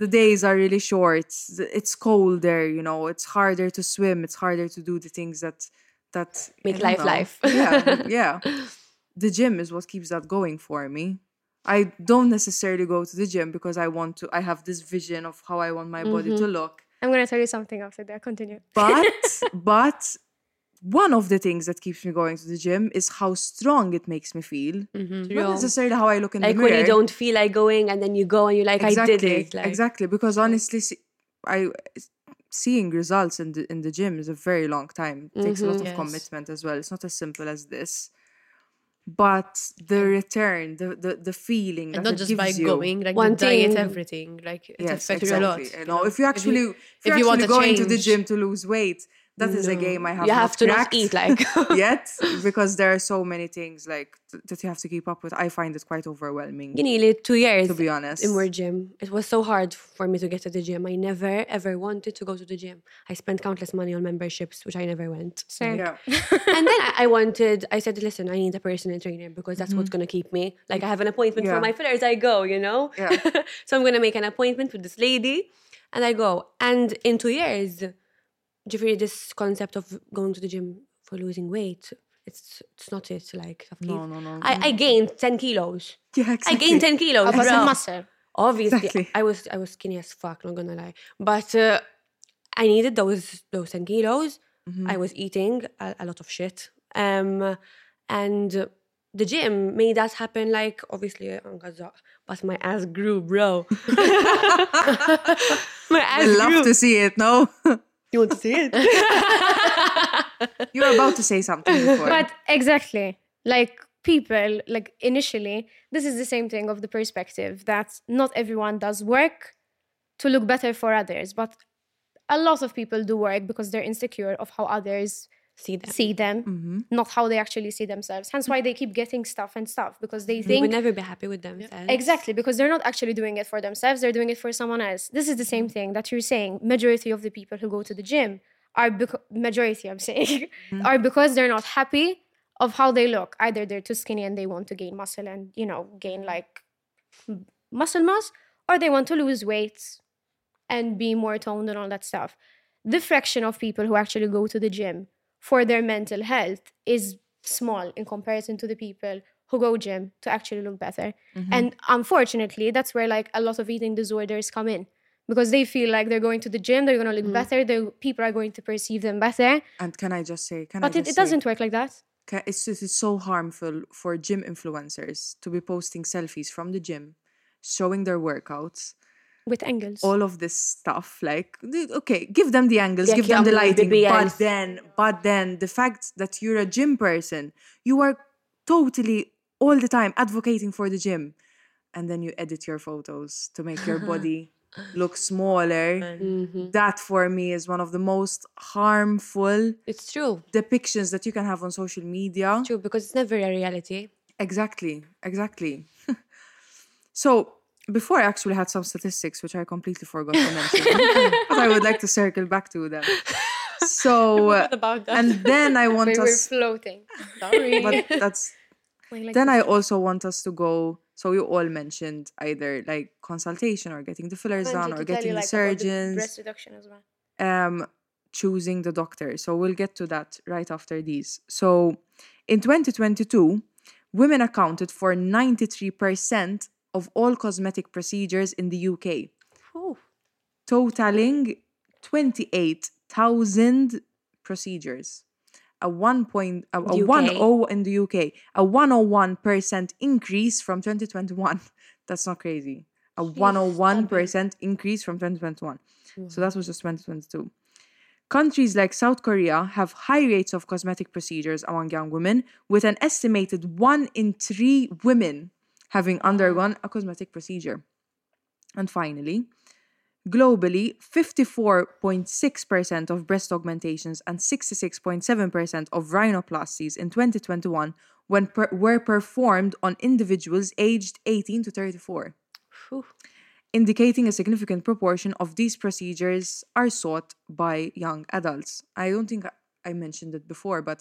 the days are really short. It's colder, you know. It's harder to swim. It's harder to do the things that that Make I don't life know. life. Yeah, yeah. The gym is what keeps that going for me. I don't necessarily go to the gym because I want to. I have this vision of how I want my body to look. I'm going to tell you something after that. Continue. But but one of the things that keeps me going to the gym is how strong it makes me feel. True. Not necessarily how I look in Like the mirror. when you don't feel like going and then you go and you're like, exactly, I did it. Like, exactly. Because honestly, see, I seeing results in the in the gym is a very long time. It takes a lot of Yes. commitment as well. It's not as simple as this. But the return, the the, the feeling And that not it just gives by you, going, like One the diet, thing- everything. Like it yes, affects exactly. you a lot. You you know, know? if you actually if, if you're you want actually to going to the change- gym to lose weight, that is a No. game I have You not have to not cracked eat, like. yet, because there are so many things like th- that you have to keep up with. I find it quite overwhelming, You nearly two years to be honest. in word gym. It was so hard for me to get to the gym. I never ever wanted to go to the gym. I spent countless money on memberships, which I never went. Same. Yeah, And then I I wanted, I said, listen, I need a personal trainer because that's what's going to keep me. Like I have an appointment Yeah. for my fillers, I go, you know? Yeah. So I'm going to make an appointment with this lady and I go. And in two years, Jeffrey, this concept of going to the gym for losing weight, it's it's not it. Like, No, no, no. I, I gained ten kilos. yeah, I exactly. gained ten kilos, But bro. some muscle. Obviously, Exactly. I was I was skinny as fuck, not gonna lie. But uh, I needed those those ten kilos. I was eating a, a lot of shit. Um, and the gym made that happen. Like obviously, uh, but my ass grew, bro. my ass I love grew. to see it. No, You want to see it? you were about to say something before. But exactly, like people, like initially, this is the same thing of the perspective that not everyone does work to look better for others, but a lot of people do work because they're insecure of how others See them. see them, not how they actually see themselves. Hence why they keep getting stuff and stuff because they They think would never be happy with themselves. exactly, because they're not actually doing it for themselves, they're doing it for someone else. This is the same thing that you're saying. Majority of the people who go to the gym are beca- majority I'm saying are because they're not happy of how they look. Either they're too skinny and they want to gain muscle and, you know, gain like m- muscle mass, or they want to lose weight and be more toned and all that stuff. The fraction of people who actually go to the gym for their mental health is small in comparison to the people who go gym to actually look better. And unfortunately, that's where like a lot of eating disorders come in because they feel like they're going to the gym, they're going to look better, the people are going to perceive them better. And can I just say, can But I it, just it say, doesn't work like that. ca- it's just it's so harmful for gym influencers to be posting selfies from the gym, showing their workouts, With angles. all of this stuff. Like, the- okay, give them the angles, Yeah, give them the yeah, the lighting, B but Ls. then, but then the fact that you're a gym person, you are totally all the time advocating for the gym, and then you edit your photos to make your body look smaller. That for me is one of the most harmful It's true. depictions that you can have on social media. True, because it's never a reality. Exactly, exactly. So before I actually had some statistics which I completely forgot to mention, but I would like to circle back to them. So uh, about that. and then I want we were us, floating. Sorry. but that's Like, like then this. I also want us to go. So you all mentioned either like consultation or getting the fillers Meant done to or tell getting you, the like, about surgeons. breast reduction as well. um, choosing the doctor. So we'll get to that right after these. So in twenty twenty-two, women accounted for ninety-three percent of all cosmetic procedures in the U K, Ooh. totaling twenty-eight thousand procedures. A one point, a, a U K. one oh in the U K, a one hundred one percent increase from twenty twenty-one. That's not crazy. A one hundred one percent increase from twenty twenty-one. So that was just twenty twenty-two. Countries like South Korea have high rates of cosmetic procedures among young women, with an estimated one in three women having undergone a cosmetic procedure. And finally, globally, fifty-four point six percent of breast augmentations and sixty-six point seven percent of rhinoplasties in twenty twenty-one when per- were performed on individuals aged eighteen to thirty-four. Phew. Indicating a significant proportion of these procedures are sought by young adults. I don't think I mentioned it before, but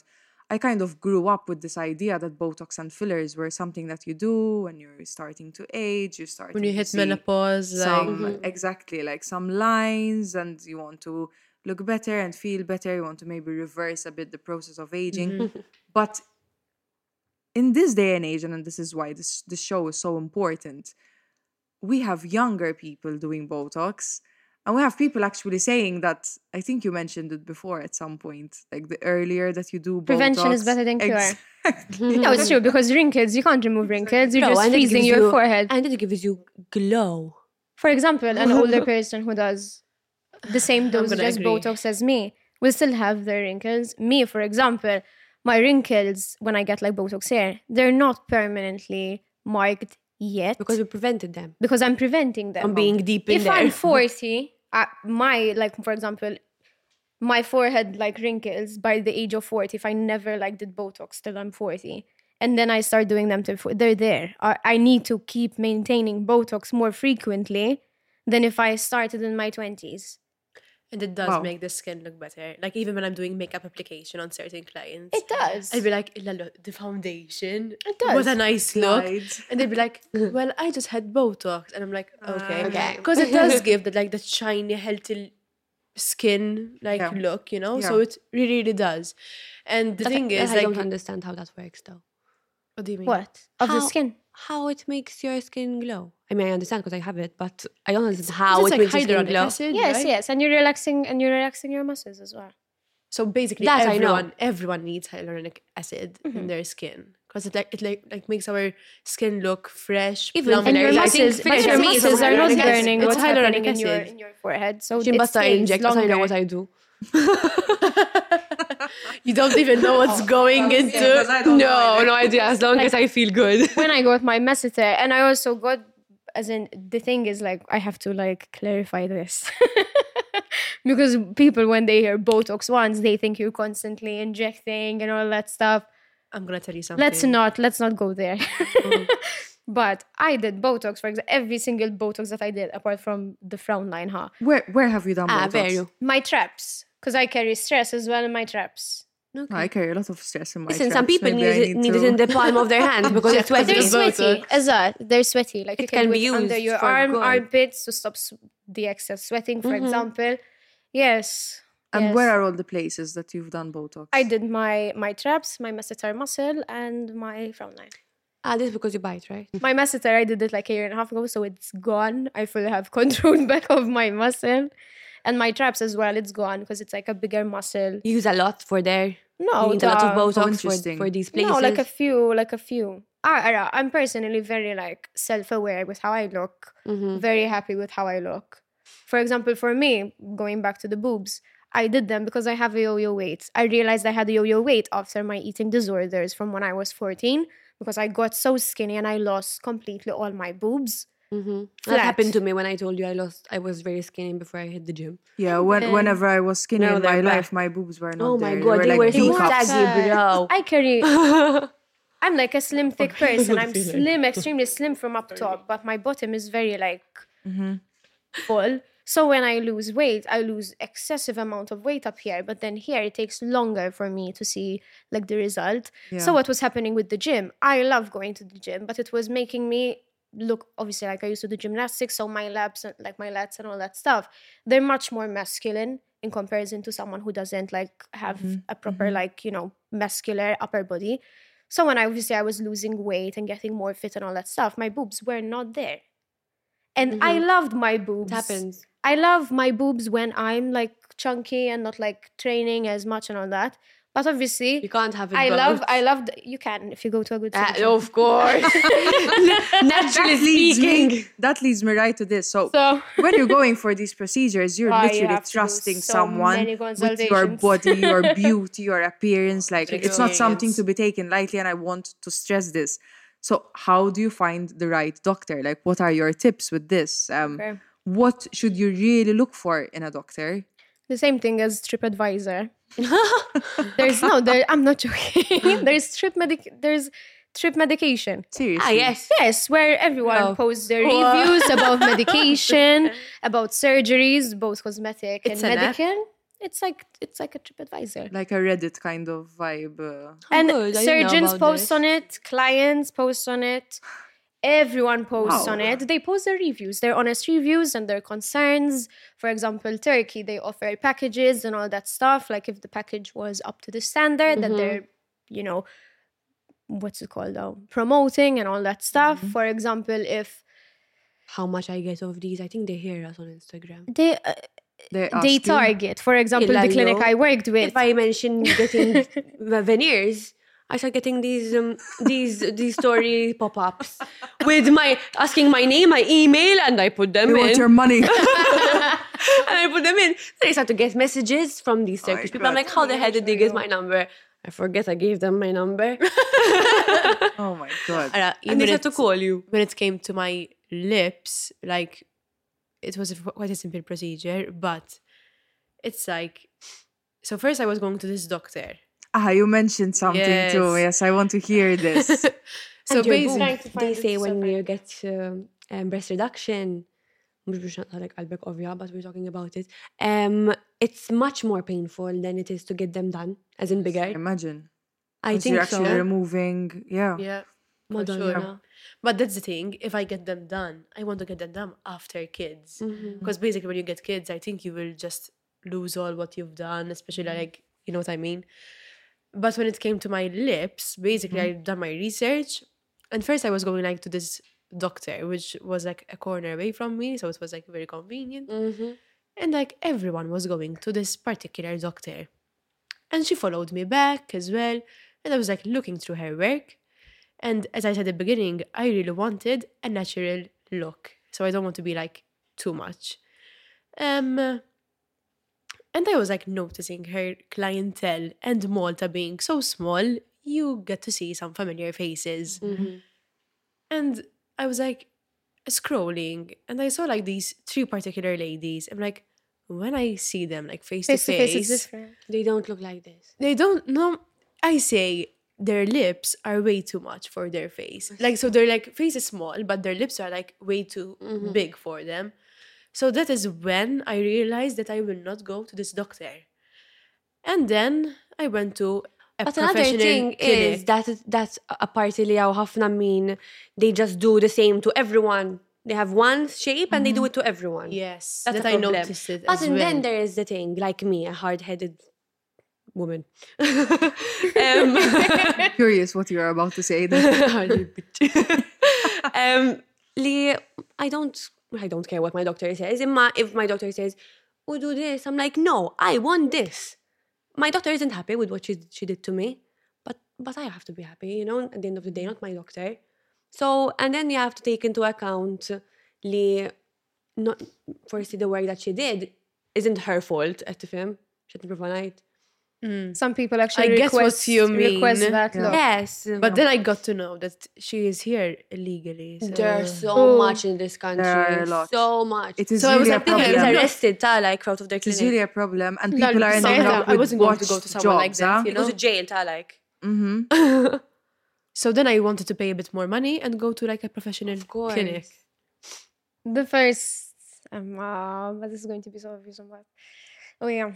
I kind of grew up with this idea that Botox and fillers were something that you do when you're starting to age, you're starting When you to hit see menopause, like some exactly like some lines, and you want to look better and feel better. You want to maybe reverse a bit the process of aging, but in this day and age, and this is why this this show is so important, we have younger people doing Botox. And we have people actually saying that, I think you mentioned it before at some point, like the earlier that you do Botox. Prevention is better than cure. Exactly. No, it's true, because wrinkles, you can't remove wrinkles. You're No, just and it freezing gives your you- forehead. And it gives you glow. For example, an older person who does the same dosage gonna as agree. Botox as me will still have their wrinkles. Me, for example, my wrinkles, when I get like Botox here, they're not permanently marked yet Because we prevented them because I'm preventing them from being deep in if there. I'm forty, uh, my, like, for example, my forehead, like, wrinkles by the age of forty, if I never, like, did Botox till I'm forty, and then I start doing them till fo- they're there. I, I need to keep maintaining Botox more frequently than if I started in my twenties. and it does Wow. make the skin look better. Like even when I'm doing makeup application on certain clients, It does. I'd be like, "Lalo, the foundation, It does. what a nice look." Slide. And they'd be like, "Well, I just had Botox," and I'm like, "Okay, okay. because it does give that like the shiny, healthy skin like Yeah. look, you know. Yeah. So it really, really does. And the That- thing that is, I like, don't understand how that works though. what do you mean? What? Of the How- skin. How it makes your skin glow? I mean, I understand because I have it, but I don't understand how It's it like makes your skin hyaluronic glow. acid, Yes, right? yes. And you're relaxing and you're relaxing your muscles as well. So basically, That I know. everyone everyone needs hyaluronic acid in their skin because it like it like like makes our skin look fresh, Even plump, And your I think muscles, but fillers your are also muscles are not hyaluronic acid. burning It's what's happening hyaluronic in your, acid. in your forehead. So She it must stays inject because I know longer. what I do. You don't even know what's going into. Because I don't know No, either. no idea. As long as I feel good. When I got my masseter, and I also got, as in, the thing is, like, I have to, like, clarify this. Because people, when they hear Botox once, they think you're constantly injecting and all that stuff. I'm gonna tell you something. Let's not, let's not go there. But I did Botox, for example, every single Botox that I did, apart from the frown line, huh? Where where have you done Ah, Botox? very. My traps, because I carry stress as well in my traps. No, I carry a lot of stress in my Listen, some traps. people Maybe need I it, need it to- in the palm of their hands because it's But sweaty. They're Botox. sweaty as well. They're sweaty. Like It you can, can do be it under used your for arm, good. armpits to stop s- the excess sweating, for example. Yes. And yes. where are all the places that you've done Botox? I did my my traps, my masseter muscle, and my frown line. Ah, this is because you bite, right? My masseter, I did it like a year and a half ago, so it's gone. I fully have control back of my muscle. And my traps as well, it's gone because it's like a bigger muscle. You use a lot for there. No, you need a lot of duh. Botox for, interesting. for these places. No, like a few, like a few. I, I, I'm personally very like self-aware with how I look. Very happy with how I look. For example, for me, going back to the boobs, I did them because I have a yo-yo weight. I realized I had a yo-yo weight after my eating disorders from when I was fourteen because I got so skinny and I lost completely all my boobs. That flat. happened to me when I told you I lost. I was very skinny before I hit the gym. Yeah, when, whenever I was skinny now in my they're back. life, my boobs were not Oh my there. God, they were like so teacups. saggy, bro. I carry... I'm like a slim, thick person. I'm slim, extremely slim from up top, but my bottom is very like full. So when I lose weight, I lose excessive amount of weight up here, but then here it takes longer for me to see like the result. Yeah. So what was happening with the gym? I love going to the gym, but it was making me look obviously like I used to do gymnastics, so my labs and like my lats and all that stuff, they're much more masculine in comparison to someone who doesn't like have a proper like, you know, muscular upper body. So when I obviously I was losing weight and getting more fit and all that stuff, my boobs were not there. And I loved my boobs. It happens. I love my boobs when I'm like chunky and not like training as much and all that. But obviously You can't have it I both. love I love the, you can if you go to a good Ah, center. of course. Naturally That leads, speaking. me, that leads me right to this. So, So- when you're going for these procedures, you're Oh, you literally have to do trusting so someone many with your consultations. body, your beauty, your appearance. Like it's not something Experience. to be taken lightly, and I want to stress this. So, how do you find the right doctor? Like, what are your tips with this? Um, Okay. What should you really look for in a doctor? The same thing as TripAdvisor. There's no, there, I'm not joking. there's trip medic, there's trip medication. Seriously. Ah, yes. Yes, where everyone Oh. posts their reviews about medication, about surgeries, both cosmetic It's and an app? medical. it's like it's like a TripAdvisor. Like a Reddit kind of vibe. Uh, And good. I didn't know surgeons about post this. on it, clients post on it, everyone posts Wow. on it. They post their reviews, their honest reviews and their concerns. For example, Turkey, they offer packages and all that stuff. Like if the package was up to the standard that they're, you know, what's it called though? Promoting and all that stuff. For example, if How much I get of these? I think they hear us on Instagram. they uh, they ask they you- target, for example, the Ilallo. clinic I worked with. If I mention getting veneers, I start getting these um, these these story pop-ups with my asking my name, my email, and I put them We in. want your money. And I put them in. Then I start to get messages from these my Turkish people. I'm God. like, how the hell did they get my number? I forget I gave them my number. Oh my God. Uh, And they even had to it- call you. when it came to my lips, like it was a, quite a simple procedure, but it's like, so first I was going to this doctor. Ah, you mentioned something too. Yes. Yes, I want to hear this. So And your basically, Trying to boobs, find they it say when separate. you get um, um, breast reduction, مش مش like قلبك ovia, but we're talking about it. Um, it's much more painful than it is to get them done, as in bigger. Imagine. I 'Cause think you're actually so. removing. Yeah. yeah, for Madonna. sure. But that's the thing. If I get them done, I want to get them done after kids. Mm-hmm. Because basically, when you get kids, I think you will just lose all what you've done, especially like, you know what I mean? But when it came to my lips, basically, I've done my research. And first, I was going like to this doctor, which was like a corner away from me. So it was like very convenient. Mm-hmm. And like everyone was going to this particular doctor. And she followed me back as well. And I was like looking through her work. And as I said at the beginning, I really wanted a natural look. So I don't want to be like too much. Um, and I was like noticing her clientele and Malta being so small, you get to see some familiar faces. Mm-hmm. And I was like scrolling and I saw like these three particular ladies. I'm like, when I see them like face to Face to face is face, different. They don't look like this. they don't know. I say their lips are way too much for their face. Like, so their like face is small, but their lips are like way too big for them. So that is when I realized that I will not go to this doctor. And then I went to a But another professional thing clinic. is that that apparently li għaw ħafna mean they just do the same to everyone. They have one shape and they do it to everyone. Yes, That's that a I problem. noticed it But as and well. then there is the thing, like me, a hard-headed woman. um, Curious what you're about to say then. um, li, I don't, I don't care what my doctor says. Imma if my doctor says, "Oh, do this," I'm like, "No, I want this." My doctor isn't happy with what she she did to me, but but I have to be happy, you know. At the end of the day, not my doctor. So and then you have to take into account li, not firstly the work that she did isn't her fault. At the film, she didn't provide. Some people actually I get what request, you request mean. that Yeah. look. Yes, But then I got to know that she is here illegally. So. there's so Oh. much in this country. There are a lot. So much. It is So I was really a like, I think he was problem. arrested, ta, like, out of their It is clinic. really a problem, and No, people are say ending that. up I with wasn't going to go botched to someone like jobs, that, huh? you He goes know? to jail, ta, like. Mm-hmm. So then I wanted to pay a bit more money and go to like a professional course. clinic. The first, um, uh, but this is going to be so obvious. But oh yeah,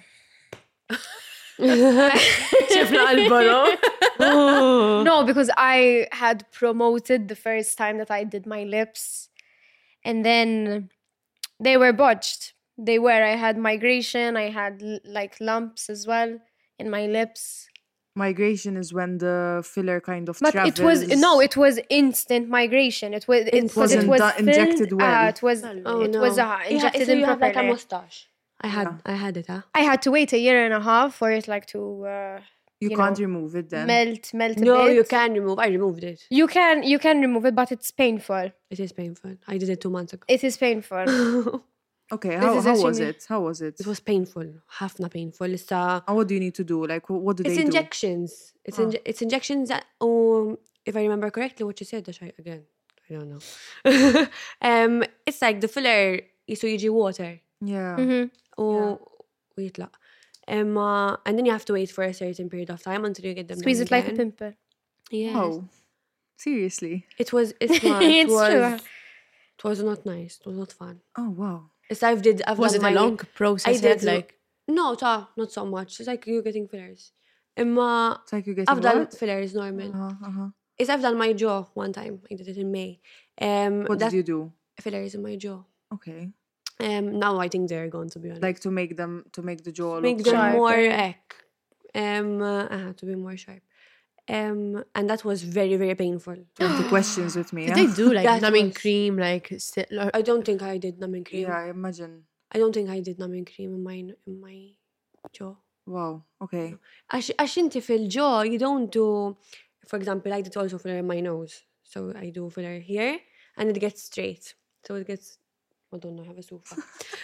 شفنا قلبه. no, because I had promoted the first time that I did my lips, and then they were botched. They were. I had migration. I had l- like lumps as well in my lips. Migration is when the filler kind of But travels. it was no, it was instant migration. It was it, because it Wasn't was do- injected filled, well. uh, it was Oh, it no. was uh, Yeah, injected so in you have like a properly. mustache. I had, I had it, huh? I had to wait a year and a half for it like to uh, You, you can't know, remove it then. melt melt. a No, bit. you can remove. I removed it. You can you can remove it, but it's painful. It is painful. I did it two months ago. It is painful. Okay, This how, is how actually was me. it? How was it? It was painful. Half not painful. It's uh, And what do you need to do? Like, wh- what do it's they injections. It's inje- it's injections that. Um, if I remember correctly, what you said. That I, again, I don't know. um, it's like the filler. So you water. do? Yeah. Mhm. Oh, wait, la. Um, uh, and then you have to wait for a certain period of time until you get them. Squeeze done it like a again. pimple. Yes. Oh, seriously? It was. It's not. It It's was. true. It was not nice. It was not fun. Oh, wow. It's I've did. I've Was done it a my, long process? I did yet? Like, No, ta, not so much. It's like you're getting fillers. Imma It's like you getting I've done what? fillers normal. Uh-huh, uh-huh. Is I've done my jaw one time. I did it in May. Um, What that did you do? fillers in my jaw. Okay. Um, now I think they're gone, to be honest. Like to make them to make the jaw Make look them sharp, more yeah. ek. Um, uh, uh, to be more sharp. Um, and that was very very painful. the questions with me. Did Yeah? they do like That numbing was- cream, like sti- or- I don't think I did numbing cream. Yeah, I imagine. I don't think I did numbing cream in my in my jaw. Wow. Okay. Għax għax inti fil-jaw, you don't do, for example, I did also filler in my nose. So I do filler here, and it gets straight. So it gets, Madonna, I have a sofa.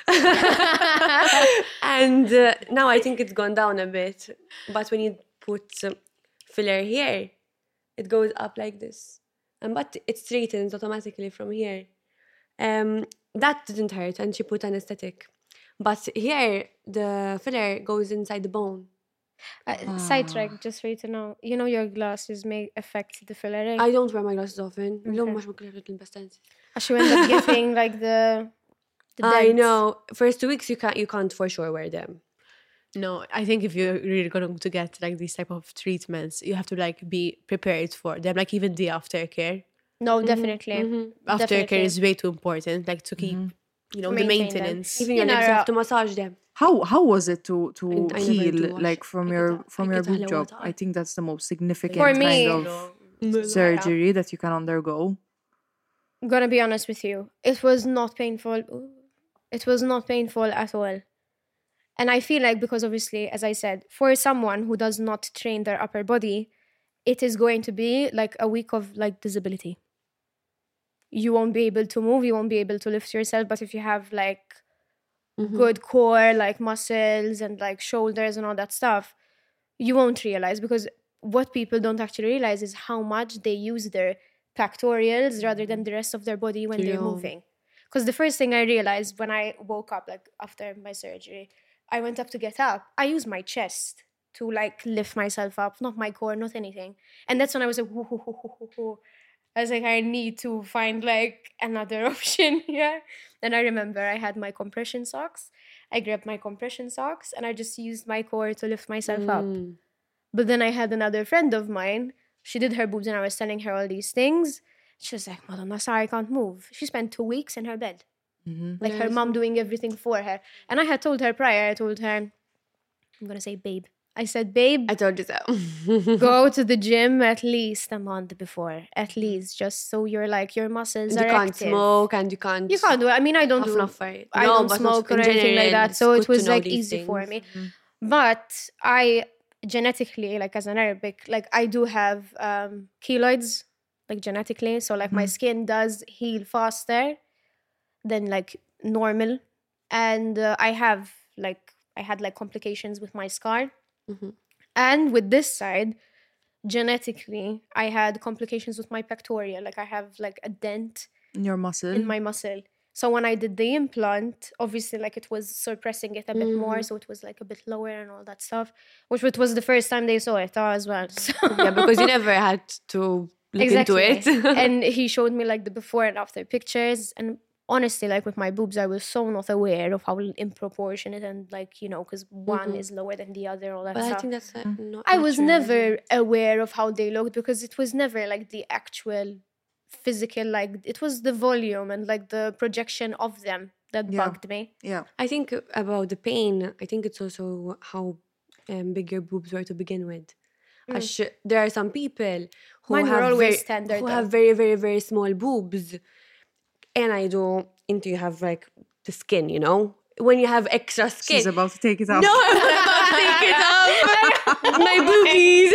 And uh, now I think it's gone down a bit. But when you put uh, filler here, it goes up like this. And but it straightens automatically from here. Um, that didn't hurt, and she put anesthetic. But here, the filler goes inside the bone. Uh, sidetrack, just for you to know. You know your glasses may affect the fillering. I don't wear my glasses often. Okay. اليوم مش ممكن أحط البستانس. She end up getting like the, the I dents. know. First two weeks you can't you can't for sure wear them. No, I think if you're really going to get like these type of treatments, you have to like be prepared for them. Like even the aftercare. No, definitely. Aftercare Definitely. is way too important. Like to keep, you know, the Maintain them. maintenance. Even You your know, legs have uh, to massage them. How how was it to to I never heal do wash. like from I your get a- from I your get a boob job? lot. I think that's the most significant For me- kind of surgery that you can undergo. I'm gonna be honest with you. It was not painful. It was not painful at all. And I feel like because obviously, as I said, for someone who does not train their upper body, it is going to be like a week of like disability. You won't be able to move, you won't be able to lift yourself, but if you have like good core, like muscles and like shoulders and all that stuff, you won't realize, because what people don't actually realize is how much they use their pectorals rather than the rest of their body when they're Yeah. moving. Because the first thing I realized when I woke up, like after my surgery, I went up to get up. I used my chest to like lift myself up, not my core, not anything. And that's when I was like, whoo, whoo, whoo, whoo, whoo, whoo. I was like, I need to find like another option here. And I remember I had my compression socks. I grabbed my compression socks and I just used my core to lift myself up. But then I had another friend of mine. She did her boobs and I was telling her all these things. She was like, Madonna, sorry, I can't move. She spent two weeks in her bed. Like her mom doing everything for her. And I had told her prior, I told her, I'm going to say babe. I said, babe, I told you so. go to the gym at least a month before. At least, just so you're like, your muscles You are can't active. smoke and you can't. You can't do it. I mean, I don't do Enough for it. I No, don't but not smoke or in anything like general, that. it's So good it to was know like these easy for things. me. But I genetically, like as an Arabic, like I do have um, keloids, like genetically. So like my skin does heal faster than like normal. And uh, I have like, I had like complications with my scar. And with this side, genetically, I had complications with my pectoral. Like I have like a dent In your muscle. in my muscle. So when I did the implant, obviously like it was suppressing it a bit more, so it was like a bit lower and all that stuff, which it was the first time they saw it uh, as well. So Yeah, because you never had to look exactly. into it. And he showed me like the before and after pictures, and honestly, like with my boobs, I was so not aware of how improportionate and like, you know, because one is lower than the other, all that But I stuff. think that's uh, not. I was natural. never aware of how they looked because it was never like the actual physical, like it was the volume and like the projection of them that Yeah. bugged me. Yeah. I think about the pain, I think it's also how um, big your boobs were to begin with. Għax there are some people who Mine were have always very, standard, who though. have very, very, very small boobs. And I do, into you have like the skin, you know? When you have extra skin. She's about to take it off. No, I'm not about to take it off. My boobies.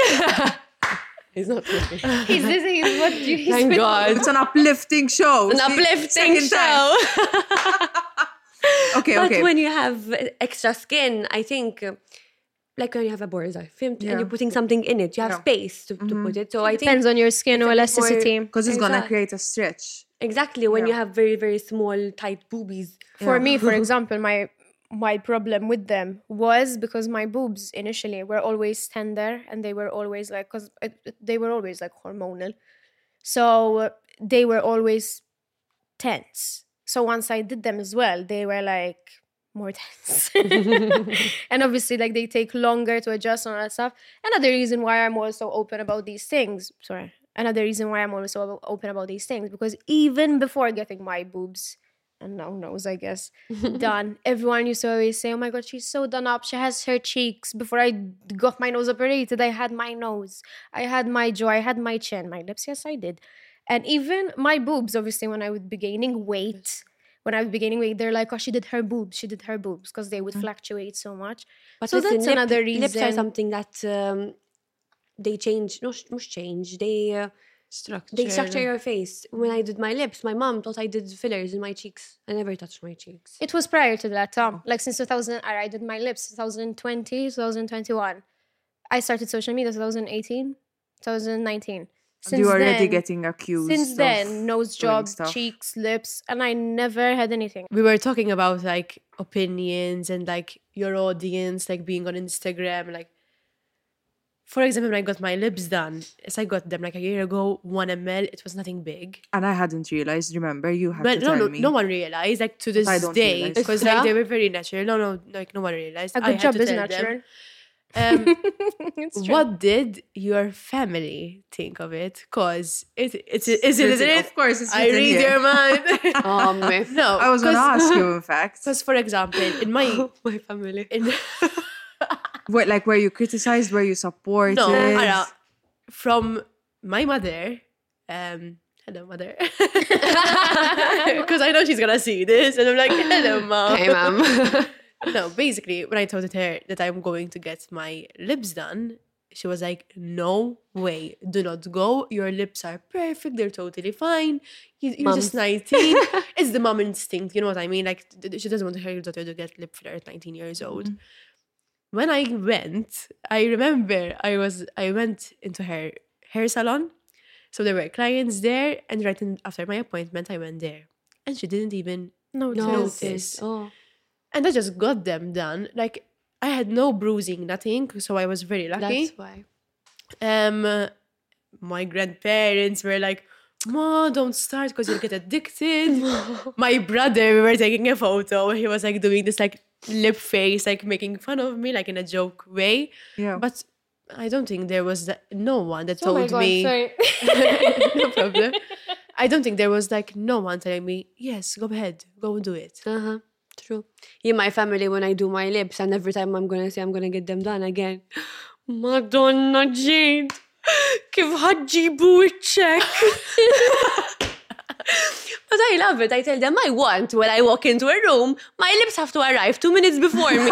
He's not taking it. He's this is what you he's Thank God. It's an uplifting show. An See? uplifting Second time. show. Okay, But okay. when you have extra skin, I think, uh, like when you have a borza, and Yeah. you're putting something in it, you have Yeah. space to, to put it. So I think depends on your skin it's or a bit more- elasticity. Because it's gonna Exact- create a stretch. exactly when Yeah. you have very very small tight boobies. For me, for example, my my problem with them was because my boobs initially were always tender and they were always like, because they were always like hormonal. So uh, they were always tense. So once I did them as well, they were like more tense. And obviously, like, they take longer to adjust and all that stuff. Another reason why I'm also open about these things, sorry, another reason why I'm also open about these things, because even before getting my boobs, and now nose, I guess, done, everyone used to always say, oh my God, she's so done up. She has her cheeks. Before I got my nose operated, I had my nose. I had my jaw. I had my chin. My lips, yes, I did. And even my boobs, obviously, when I would be gaining weight, when I was beginning weight, they're like, oh, she did her boobs, she did her boobs, because they would fluctuate so much. But so listen, that's lip, another reason. Lips are something that um, they change, no, must change, they... Uh, Structure. They structure your face. When I did my lips, my mom thought I did fillers in my cheeks. I never touched my cheeks. It was prior to that, Tom. Like since two thousand, I did my lips twenty twenty, twenty twenty-one. I started social media twenty eighteen, twenty nineteen. Since you were already then, getting accused. Since of then, nose job, stuff. cheeks, lips, and I never had anything. We were talking about like opinions and like your audience, like being on Instagram, like. For example, when I got my lips done, as I got them like a year ago, one milliliter, it was nothing big. And I hadn't realized, remember, you had But to no, tell no, me. no one realized, like to this I don't day, realize. because Yeah? like they were very natural. No, no, like no one realized. A I good had job to is tell natural. them. Um, It's true. what did your family think of it? Because it, it's, is it, isn't it? Of course, it's I written read here. your mind. Um, no, I was going to ask you, in fact. Because, for example, in my... my family. In, What, like, were you criticized? Were you supported? no, Ara, from my mother, um, hello, mother. Because I know she's going to see this. And I'm like, hello, mom. Hey, mom. No, basically, when I told her that I'm going to get my lips done, she was like, no way, do not go. Your lips are perfect. They're totally fine. You, you're Mums. just nineteen. It's the mom instinct. You know what I mean? Like, th- th- she doesn't want her daughter to get lip filler at nineteen years old. When I went, I remember I was, I went into her hair salon. So there were clients there. And right in, after my appointment, I went there. And she didn't even No, No, notice. sis. Oh. And I just got them done. Like, I had no bruising, nothing. So I was very lucky. That's why. Um, uh, my grandparents were like, Ma, don't start because you'll get addicted. My brother, we were taking a photo. He was like doing this like lip face, like making fun of me, like in a joke way. Yeah. But I don't think there was that, no one that Oh my told God, me. sorry. No problem. I don't think there was like no one telling me, yes, go ahead, go do it. Uh-huh. True. In my family, when I do my lips, and every time I'm gonna say I'm gonna get them done again, Madonna Jade, kif ħadġibu iċċek. But I love it. I tell them I want, when I walk into a room, my lips have to arrive two minutes before me.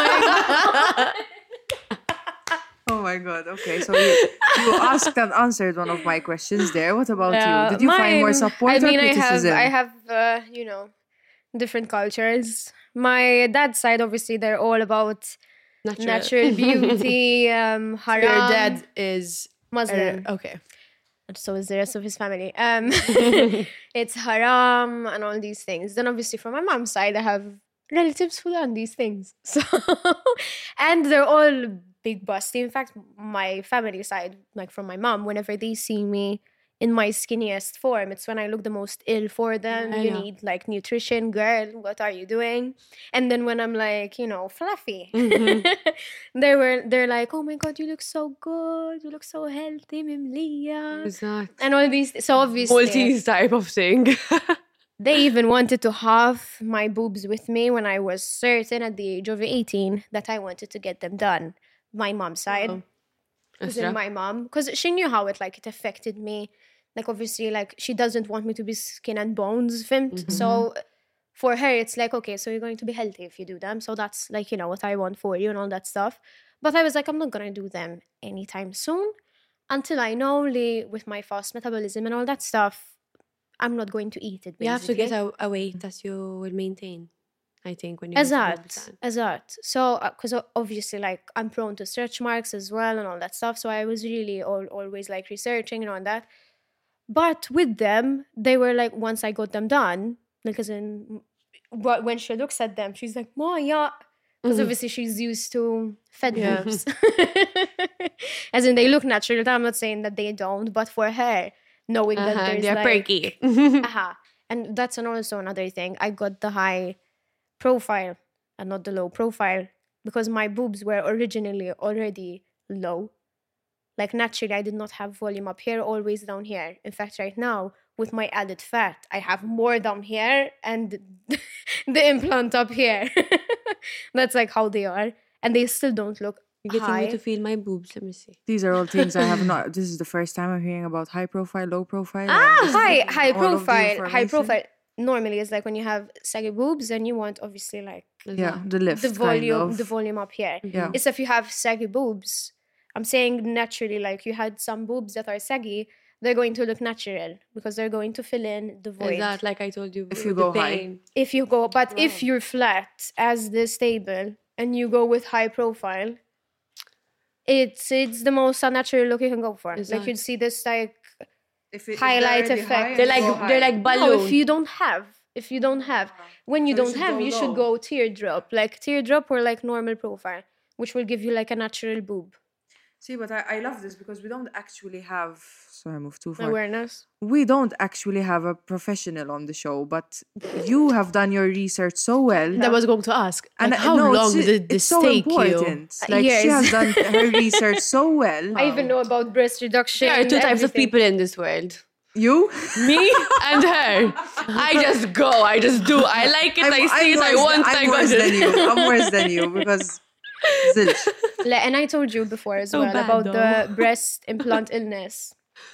Oh my God. Okay, so you, you asked and answered one of my questions there. What about Yeah, you? Did you find more mine- support I mean, or criticism? I have, I have, uh, you know, different cultures. My dad's side, obviously, they're all about Natural. natural beauty, um, haram. Your dad is Muslim. uh, okay. And so is the rest of his family. Um, it's haram and all these things. Then obviously from my mom's side, I have relatives who learn these things. So, and they're all big busty. In fact, my family side, like from my mom, whenever they see me in my skinniest form, it's when I look the most ill for them. Yeah, you yeah. need like nutrition, girl. What are you doing? And then when I'm like, you know, fluffy, they were they're like, oh my God, you look so good. You look so healthy, Mimlia. Exactly. And all these. So obviously, Maltese type of thing. they even wanted to have my boobs with me when I was certain at the age of eighteen that I wanted to get them done. My mom's side. Wow. As in my mom, because she knew how it like it affected me. Like obviously, like she doesn't want me to be skin and bones filmed. So for her, it's like, okay, so you're going to be healthy if you do them. So that's like, you know, what I want for you and all that stuff. But I was like, I'm not gonna do them anytime soon until I know, like, with my fast metabolism and all that stuff, I'm not going to eat it. You have to basically. get a, a weight that you will maintain, I think, when you get to Exact, that. exact. So, because obviously, like, I'm prone to stretch marks as well and all that stuff. So I was really all, always like researching and all that. But with them, they were like, once I got them done, like, as in, wh- when she looks at them, she's like, "Ma, yeah," because obviously she's used to fed Yeah. boobs. As in, they look natural. I'm not saying that they don't, but for her, knowing that Uh-huh, there's they're like, perky. uh-huh. And that's an also another thing. I got the high profile and not the low profile, because my boobs were originally already low. Like naturally, I did not have volume up here, always down here. In fact, right now, with my added fat, I have more down here and the implant up here. That's like how they are. And they still don't look You're getting high. me to feel my boobs. Let me see. These are all things I have not. This is the first time I'm hearing about high profile, low profile. Ah, and high, high all of the profile. High information. profile normally is like when you have saggy boobs and you want obviously like Yeah, the lift. the volume, kind of. the volume up here. Yeah. It's if you have saggy boobs. I'm saying naturally, like you had some boobs that are saggy, they're going to look natural because they're going to fill in the void. Is that like I told you? If with you the go high. pain? If you go, but if you're flat as the stable and you go with high profile, it's it's the most unnatural look you can go for. Is Like that- you'd see this like If it- if highlight they're already effect. high, They're you like go they're high. like no, balloons. if you don't have, if you don't have, when you So you don't should have, go you should low. go teardrop, like teardrop or like normal profile, which will give you like a natural boob See, but I, I love this because we don't actually have. Sorry, I moved too far. awareness. We don't actually have a professional on the show, but you have done your research so well. That was going to ask. And Like, I- how no, long it's, did it's this so take you? important. Like she years. has done her research so well. I even know about breast reduction. There are two types of everything. people in this world. You? Me and her. I just go. I just do. I like it. I see it. I worse want. than, I I'm got worse it. than you. I'm worse than you because zilch. Le- And I told you before as So well bad, about though. the breast implant illness.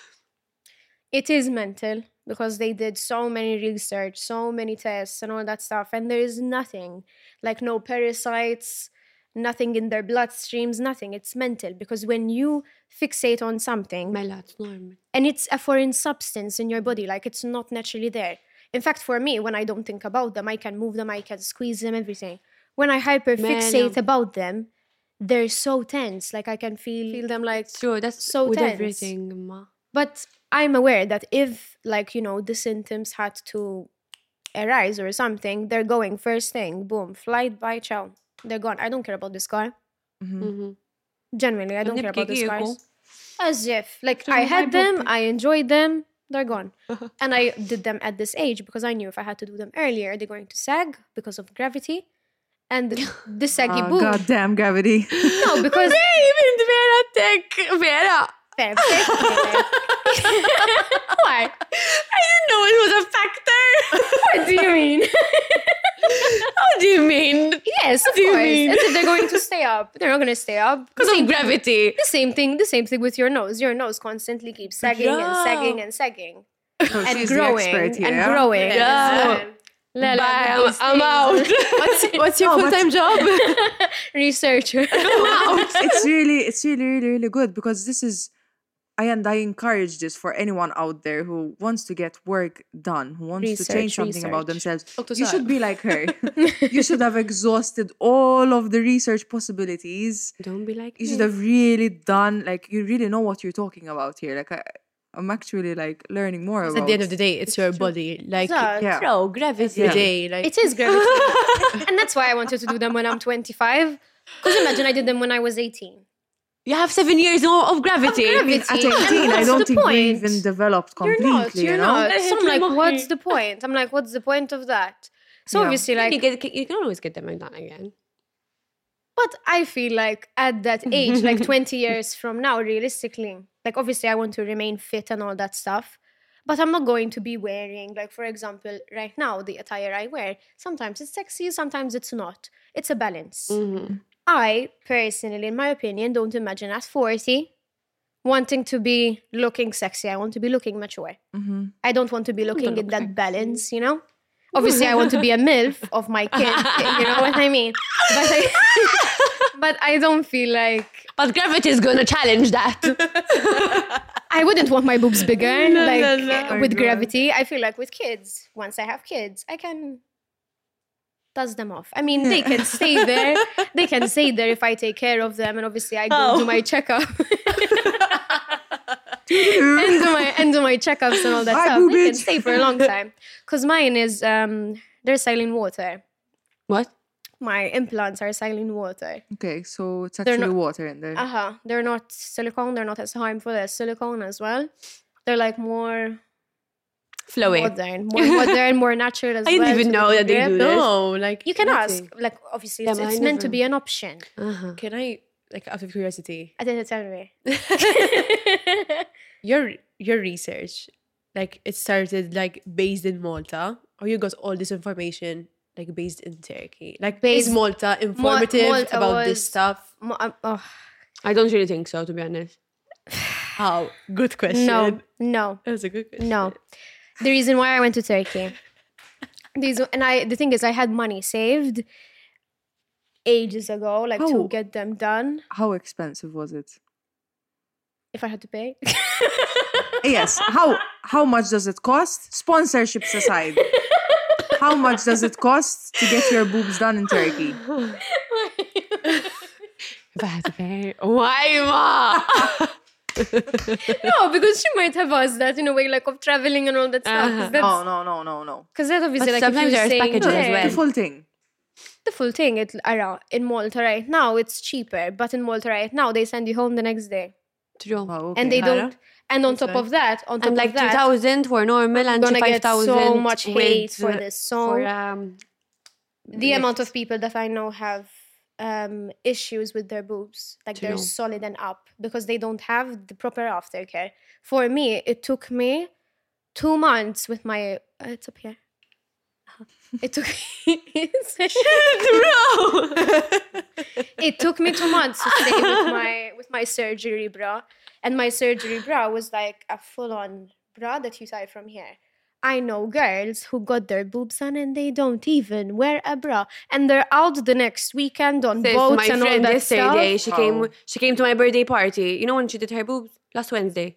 It is mental because they did so many research, so many tests and all that stuff. And there is nothing, like no parasites, nothing in their bloodstreams, nothing. It's mental because when you fixate on something, Mela, it's normal. and it's a foreign substance in your body, like it's not naturally there. In fact, for me, when I don't think about them, I can move them, I can squeeze them, everything. When I hyperfixate Man. about them, they're so tense. Like I can feel, feel them like. Sure, that's So with tense. everything, ma. But I'm aware that if, like, you know, the symptoms had to arise or something, they're going first thing, boom, flight, bye, ciao. They're gone. I don't care about this car. Mm-hmm. Genuinely, I don't care about Nibki these kieku. cars. As if, like, Through I my had them, book. I enjoyed them, they're gone. And I did them at this age because I knew if I had to do them earlier, they're going to sag because of gravity. And the saggy Oh, boob. goddamn gravity. No, because. Babe, it's Vera Tech. Vera. Fair, fair, fair. Why? I didn't know it was a factor. What do you mean? What do you mean? Yes, of do you course. mean? And if they're going to stay up, they're not going to stay up. Because of gravity. The same thing, the same thing with your nose. Your nose constantly keeps sagging and Yeah. sagging and sagging. So And she's the growing expert here, and yeah? growing. Yeah. La, la, Bye, I'm, those I'm out. things. What's, what's your No, but- full-time job? Researcher. it's really, it's really, really, really good because this is, I and I encourage this for anyone out there who wants to get work done, who wants to Research, change something about research. themselves. Doctor You Sarah. should be like her. You should have exhausted all of the research possibilities. Don't be like You me. should have really done, like, you really know what you're talking about here. Like, I, I'm actually like learning more about. At the end of the day, it's your body. Like, Exact. Yeah. Bro, gravity. Yeah. every day. Like, It is gravity. And that's why I wanted to do them when I'm twenty-five. Because imagine I did them when I was eighteen. You have seven years of of gravity. I mean, at gravity. And eighteen, I what's don't the think we point? even developed You're completely. not. You're you know? not. So I'm like, Hitler what's Mohi. the point? I'm like, what's the point of that? So Yeah. obviously, you, like, get, you can always get them done again. but I feel like at that age, like twenty years from now, realistically, like obviously I want to remain fit and all that stuff. But I'm not going to be wearing, like, for example, right now, the attire I wear, sometimes it's sexy, sometimes it's not. It's a balance. Mm-hmm. I, personally, in my opinion, don't imagine at forty wanting to be looking sexy. I want to be looking mature. Mm-hmm. I don't want to be looking in look that sexy. balance, you know? Obviously, I want to be a MILF of my kid, you know what I mean? But I, but I don't feel like... But gravity is gonna challenge that. I wouldn't want my boobs bigger, No, like no, no. uh, Oh with my God. gravity. I feel like with kids, once I have kids, I can dust them off. I mean, they can stay there. They can stay there if I take care of them, and obviously I go Oh. do my checkup. and do my and do my checkups and all that Bye, stuff. They can boobage. stay for a long time. Because mine is um they're saline water. What? My implants are saline water. Okay, so it's They're actually not- water in there. Uh-huh. They're not silicone, they're not as harmful as silicone as well. They're like more Flowy. modern, more modern, more natural as I didn't well. even to know the that they grip. do this. No, like You can nothing. ask, like obviously Yeah, it's, but I it's meant to never- be an option. Uh-huh. Can I, like, out of curiosity, I didn't tell me. your your research, like, it started like based in Malta, or you got all this information like based in Turkey? Like, Based- is Malta informative Malta about this was- stuff? Mo- um, oh, I don't really think so, to be honest. How? Good question. no, no, That was a good question. no. The reason why I went to Turkey, these and I. The thing is, I had money saved ages ago, like Oh. to get them done. How expensive was it? If I had to pay, Yes. How how much does it cost? Sponsorships aside. How much does it cost to get your boobs done in Turkey? If I had to pay. Why, ma? no, because she might have asked that in a way, like of traveling and all that stuff. Uh-huh. Because No, no, no, no, no. that obviously, But like if sometimes you're there's saying packages as yeah, well. The full thing. the full thing, it around in Malta right now, it's cheaper. But in Malta right now, they send you home the next day, True. Wow, okay. and they Clara? don't. And on top That's of that, on top And like of two that, thousand for normal and gonna five get thousand so much hate with, for uh, this. So For, um, the amount lift. of people that I know have um, issues with their boobs, like they're True. solid and up, because they don't have the proper aftercare. For me, it took me two months with my. Uh, it's up here. It took. It took me two months to stay with my with my surgery bra, and my surgery bra was like a full-on bra that you tie from here. I know girls who got their boobs on and they don't even wear a bra, and they're out the next weekend on Sis, boats my and all friend that yesterday, stuff. she came. Oh. She came to my birthday party. You know when she did her boobs last Wednesday.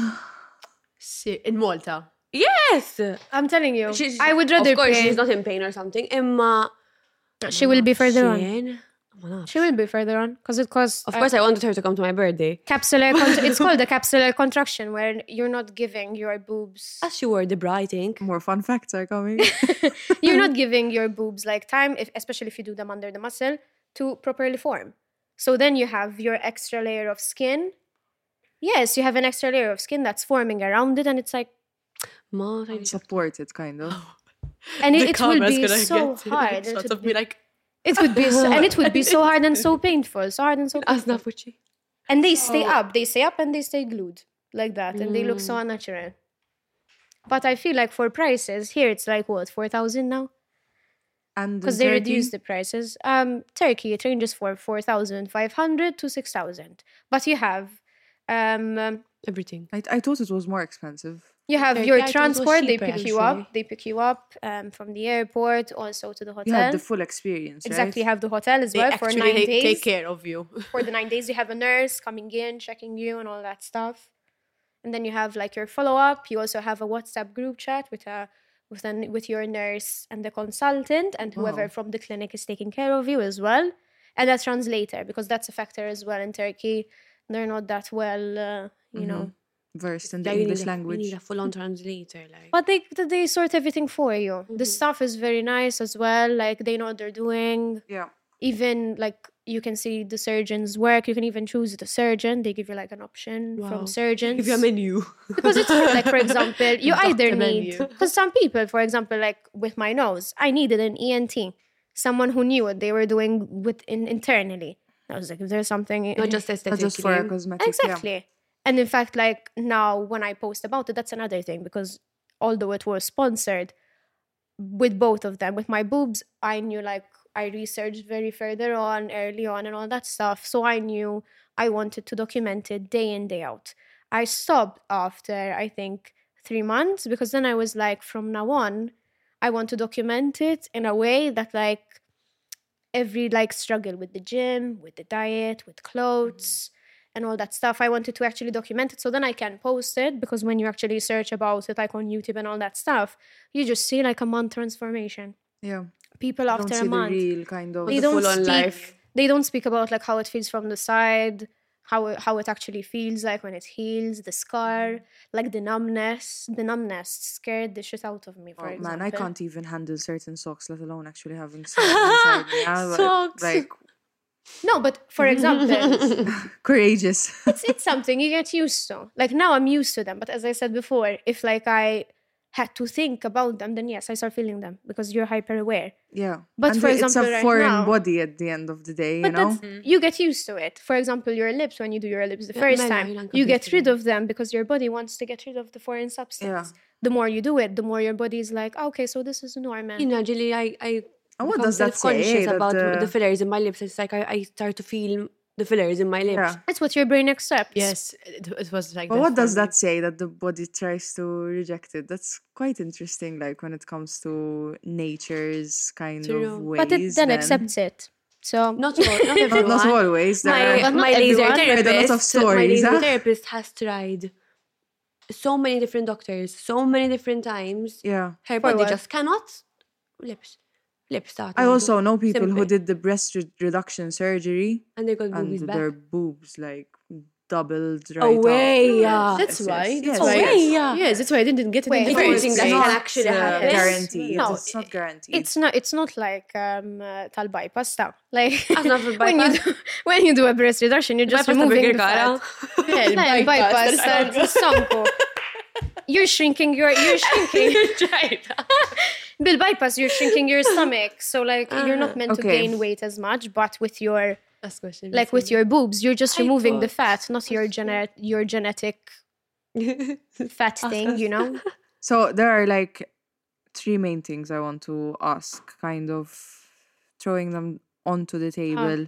Se- In Malta. Yes, I'm telling you, She's- I would rather Of course, pay. she's not in pain or something. Emma, She will be further on. Shane. Oh my God. She will be further on because it costs. Of uh, course, I wanted her to come to my birthday. capsular. Con- it's called the capsular contraction, where you're not giving your boobs. As she wore the bra, I think. More fun facts are coming. You're not giving your boobs like time, if, especially if you do them under the muscle, to properly form. So then you have your extra layer of skin. Yes, you have an extra layer of skin that's forming around it, and it's like, Ma, I- Supported, kind of. and The it, it will camera's be gonna so get hard. and shots It of would me be, like, it would be, so, and it would be so hard and so painful, so hard and so As painful. Nafuchi. And they stay up, they stay up, and they stay glued like that, and they look Mm. so unnatural. But I feel like for prices here, it's like what four thousand now. And Because in they Turkey, reduced the prices. Um, Turkey, it ranges for four thousand five hundred to six thousand. But you have, um, um, Everything. I, I thought it was more expensive. you have Turkey, your I thought it was transport. They cheaper, pick you actually. up. They pick you up um, from the airport, also to the hotel. You have the full experience, exactly, you right? have the hotel as they well for actually nine ta- days. take care of you. For the nine days, you have a nurse coming in, checking you, and all that stuff. And then you have like your follow up. You also have a WhatsApp group chat with a with an with your nurse and the consultant and whoever Wow. from the clinic is taking care of you as well, and a translator, because that's a factor as well in Turkey. They're not that well, uh, you know, Versed in the Yeah, you English need a, language. You need a full-on translator, like. but they they sort everything for you. The staff is very nice as well. Like they know what they're doing. Yeah. Even like you can see the surgeon's work. You can even choose the surgeon. They give you like an option Wow. from surgeons. Give you a menu. Because it's like, for example, you either Doctor need, menu. because some people, for example, like with my nose, I needed an E N T, someone who knew what they were doing with in, internally. I was like, if there's something, Not just Not aesthetic. just for a cosmetic. exactly. And in fact, like now when I post about it, that's another thing, because although it was sponsored with both of them, with my boobs, I knew like I researched very further on, early on, and all that stuff. So I knew I wanted to document it day in, day out. I stopped after, I think, three months, because then I was like, from now on, I want to document it in a way that like every like struggle with the gym, with the diet, with clothes, and all that stuff, I wanted to actually document it so then I can post it, because when you actually search about it like on YouTube and all that stuff, you just see like a month transformation. Yeah. People Don't after see a the month, real kind of. they the don't full-on speak. life. They don't speak about like how it feels from the side, how it, how it actually feels like when it heals, the scar, like the numbness. The numbness scared the shit out of me. For Oh, example, man, I can't even handle certain socks, let alone actually having socks inside me. Yeah, but, Socks. Like, No, but for example, courageous. it's it's something you get used to. Like now I'm used to them, but as I said before, if like I had to think about them, then yes, I start feeling them because you're hyper aware. Yeah. But and for it's example, a right foreign now- body at the end of the day, you But know? that's, you get used to it. For example, your lips, when you do your lips the Yeah, first mela, time, jina you get kapit rid sila. of them because your body wants to get rid of the foreign substance. Yeah. The more you do it, the more your body is like, okay, so this is normal. You know, Julie, I, I And what become does that say, self-conscious that about the- the fillers in my lips. It's like I, I start to feel the fillers in my lips. Yeah. That's what your brain accepts. Yes, it, it was like But that what for does me. that say, that the body tries to reject it? That's quite interesting, like when it comes to nature's kind True. of ways. But it then accepts it. So Not all, not Not, everyone. not always. There my are, But not my laser everyone. Heard a lot of therapist, my stories, laser huh? therapist has tried so many different doctors, so many different times. yeah. Her For body what? just cannot. Lips, lips. that I will also do. know people who Simple. did the breast re- reduction surgery and they got and boobies their back. boobs like doubled right Away, up. yeah. That's Yes, why. yes, That's yes, why. yes. Away, yeah. Yes, that's why I didn't get it Wait, in the if you first think that place. can not actually uh, happen. guaranteed. No, it's not guaranteed. it's not it's not like um uh, tal bypass ta. Like That's not for when you bypass. do when you do a breast reduction, you're just Bypass ta removing burger the cara. fat. Yeah, the No, bypass that's ta sonko. You're shrinking your you're shrinking Bil bypass you're shrinking your stomach. So like you're not meant to Okay. gain weight as much, but with your Last question. like with your boobs, you're just I removing the thought- fat, not your genet your genetic fat thing, you know? So there are like three main things I want to ask, kind of throwing them onto the table.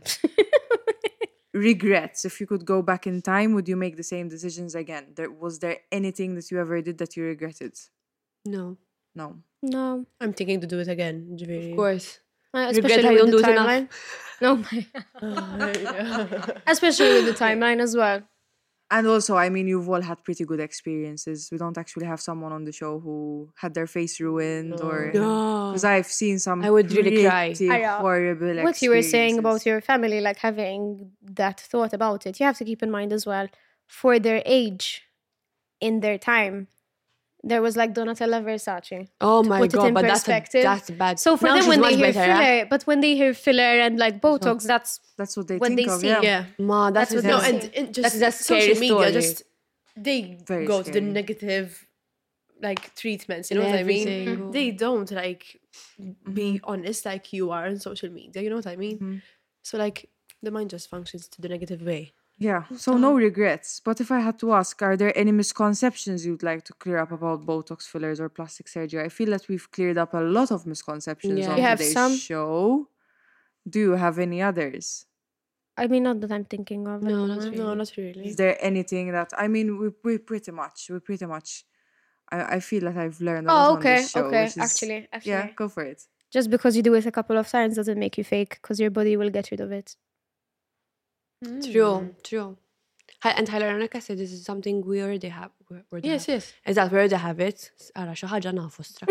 Regrets. If you could go back in time, would you make the same decisions again? There was there anything that you ever did that you regretted? No, No. No. I'm thinking to do it again. Jiviri. of course. Uh, Regret especially I with don't the do it enough. timeline. No, especially with the timeline as well. And also, I mean, you've all had pretty good experiences. We don't actually have someone on the show who had their face ruined, or No. because I've seen some. I would really cry. pretty I know. horrible. What you were saying about experiences. your family, like having that thought about it, you have to keep in mind as well, for their age, in their time, there was like Donatella Versace. Oh To my put it god, in but that's a, perspective. that's bad. So for Now them, she's when they much hear better, filler, yeah? but when they hear filler and like Botox, that's That's what they what think they of. see. Yeah. Yeah. Ma, that's, That's what No, That's- and, and just that's a scary social media, story. just they Very go to the scary. negative like treatments. You know what I mean? Everything. They don't like be honest like you are on social media. You know what I mean? So like the mind just functions to the negative way. Yeah, so no regrets. But if I had to ask, are there any misconceptions you'd like to clear up about Botox fillers or plastic surgery? I feel that we've cleared up a lot of misconceptions Yeah. on You have today's some? show. Do you have any others? I mean, not that I'm thinking of. No, at the not moment. really. No, not really. Is there anything that I mean? We we pretty much we pretty much. I I feel that I've learned a lot Oh, on okay, this show. okay. which is- Actually, actually, yeah, go for it. just because you do it a couple of times doesn't make you fake, because your body will get rid of it. True, true. Hi- And hyaluronic acid this is something we already have. We already Yes, have. yes. Eżatt, we already have it. Ara, xi ħaġa nafu stra.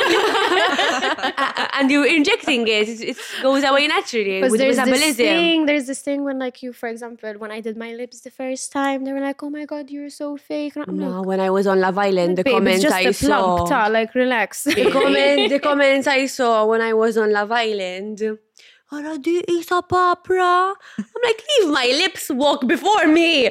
And you injecting it, it, it goes away naturally Because with there's this metabolism. thing, there's this thing when like you, for example, when I did my lips the first time, they were like, "Oh my god, you're so fake." And I'm No, like, when I was on Love Island, the "Babe, comments it's I just a plump, saw. ta, like relax." The, comment, the comments I saw when I was on Love Island. Ara, di isa papra. I'm like, leave my lips walk before me.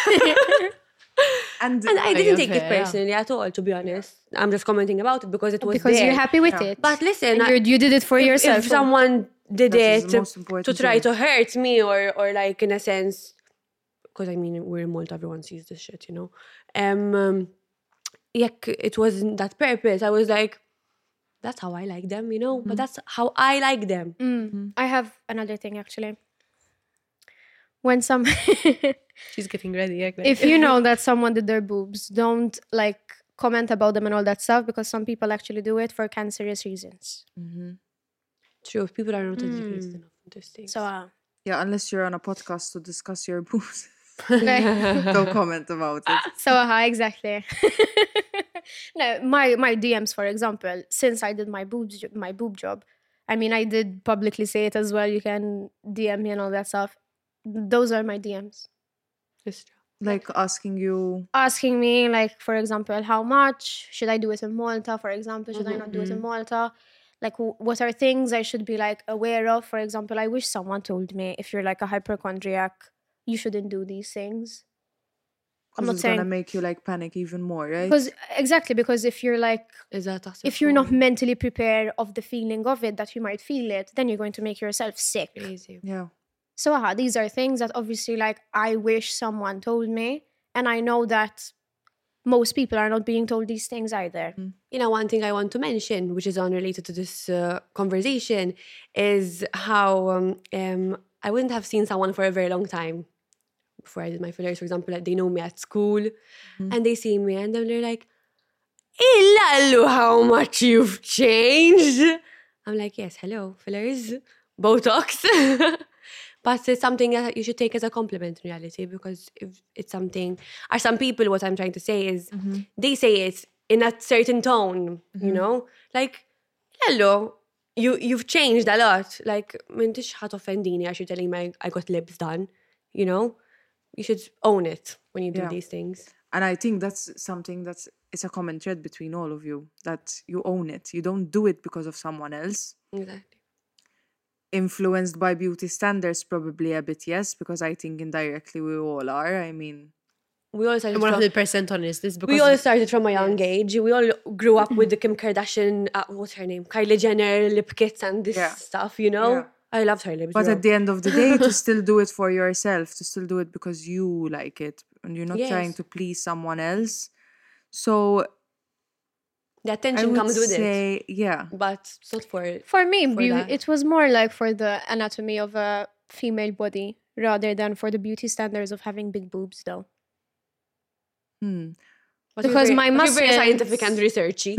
And, And I Yeah, didn't take fair, it yeah. personally at all, to be honest. I'm just commenting about it because it was because there. you're happy with Yeah. it. But listen, and I- you're, you did it for if, yourself. if someone did That is it the most important to try thing. to hurt me or or like in a sense, because I mean we're in Malta, everyone sees this shit, you know. Um, um yeah, it wasn't that purpose. I was like, that's how I like them, you know. But that's how I like them. Mm. I have another thing actually. When some, She's getting ready. Yeah, if you know that someone did their boobs, don't like comment about them and all that stuff, because some people actually do it for cancerous reasons. True, people are not educated enough on these things. So, uh, yeah, unless you're on a podcast to discuss your boobs, like, don't comment about it. so uh, exactly. No, my my D Ms, for example, since I did my boobs jo- my boob job, I mean, I did publicly say it as well. You can D M me and all that stuff. Those are my D Ms. It's true. Like asking you, Asking me, like, for example, how much should I do it in Malta? For example, should I not do it in Malta? Like, w- what are things I should be like aware of? For example, I wish someone told me, if you're like a hypochondriac, you shouldn't do these things. Because not it's gonna saying make you like panic even more, right? because exactly because if you're like إذا تحسب if you're not فوق. mentally prepared of the feeling of it that you might feel it, then you're going to make yourself sick. Crazy. Yeah. So aha, these are things that obviously like I wish someone told me, and I know that most people are not being told these things either. You know, one thing I want to mention, which is unrelated to this uh, conversation, is how um, um, I wouldn't have seen someone for a very long time before I did my fillers. For example, like they know me at school and they see me and then they're like, Ilallu, how much you've changed. I'm like, yes, hello, fillers, Botox. But it's something that you should take as a compliment in reality, because if it's something, or some people, what I'm trying to say is, they say it in a certain tone, you know? Like, hello, you, you've changed a lot. Like, m'intix ħat offendini għax you're telling me I got lips done, you know? You should own it when you do Yeah. these things. And I think that's something that's it's a common thread between all of you, that you own it. You don't do it because of someone else. Exactly. Influenced by beauty standards, probably a bit, yes, because I think indirectly we all are. I mean, We all started I'm one from, hundred percent honest. It's because we all started from a young Yes. age. We all grew up with the Kim Kardashian, uh, what's her name? Kylie Jenner, lip kits and this Yeah. stuff, you know? Yeah. I loved her lips. but bro. at the end of the day, to still do it for yourself, to still do it because you like it, and you're not trying Yes. to please someone else. So the I attention would comes with it. say, yeah, But it's not for... For me, For beau- that. it was more like for the anatomy of a female body rather than for the beauty standards of having big boobs, though. hmm. But you're Because very- my but you're very muscles- scientific and researchy.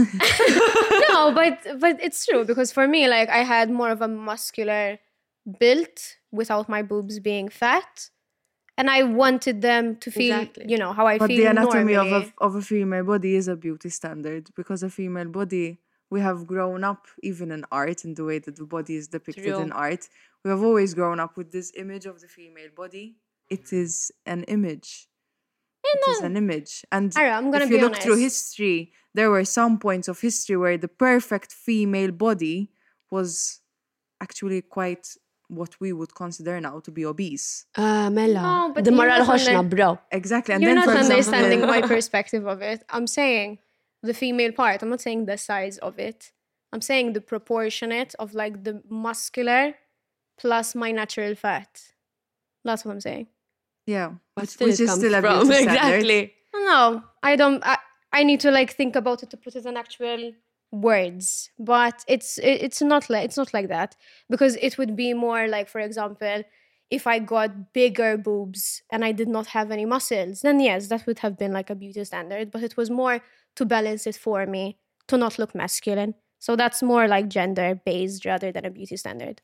No, but but it's true, because for me, like I had more of a muscular build without my boobs being fat, and I wanted them to feel, Exactly. you know, how I But feel the anatomy normally. of a, of a female body is a beauty standard, because a female body, we have grown up, even in art, in the way that the body is depicted True. in art, we have always grown up with this image of the female body. It is an image. It is an image. And Alright, I'm gonna if you be look through honest. history, there were some points of history where the perfect female body was actually quite what we would consider now to be obese. Ah, Mela. No, but the you're moral not hoshna, under- bro. Exactly. And You're then, not for understanding example, my perspective of it. I'm saying the female part. I'm not saying the size of it. I'm saying the proportionate of like the muscular plus my natural fat. That's what I'm saying. yeah, But which, still which it is comes still a from. beauty standard. Exactly. No, I don't. I, I need to like think about it to put it in actual words. But it's it, it's not like it's not like that, because it would be more like, for example, if I got bigger boobs and I did not have any muscles, then yes, that would have been like a beauty standard. But it was more to balance it for me, to not look masculine. So that's more like gender based rather than a beauty standard.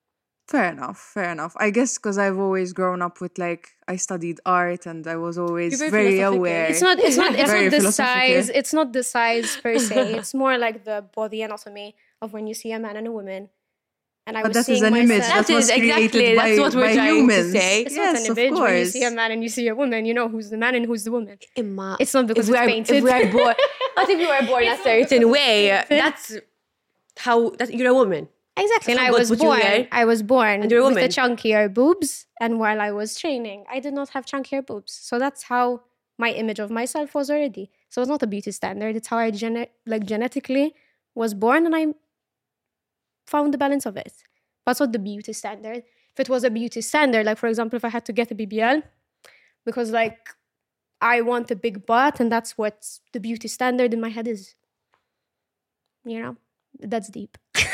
Fair enough, fair enough. I guess because I've always grown up with like I studied art and I was always You're very very, philosophical. aware. It's not. It's not. It's Very not the philosophical. size. It's not the size per se. It's more like the body anatomy of when you see a man and a woman. And I But was that is seeing an image myself- that That was is exactly- created by, that's what we're by trying to humans. say. It's yes, not an of image. When you course. see a man and you see a woman, you know who's the man and who's the woman. Imma, It's not because if we it's are, painted. If we are born, but if you were born a certain way, that's how that you're a woman. Exactly. That's And I how God was put you born. here. I was born And you're a with the woman. chunkier boobs, and while I was training, I did not have chunkier boobs. So that's how my image of myself was already. So it's not a beauty standard. It's how I gene- like genetically was born, and I found the balance of it. That's not the beauty standard. If it was a beauty standard, like for example, if I had to get a B B L, because like I want a big butt, and that's what the beauty standard in my head is. You know, that's deep.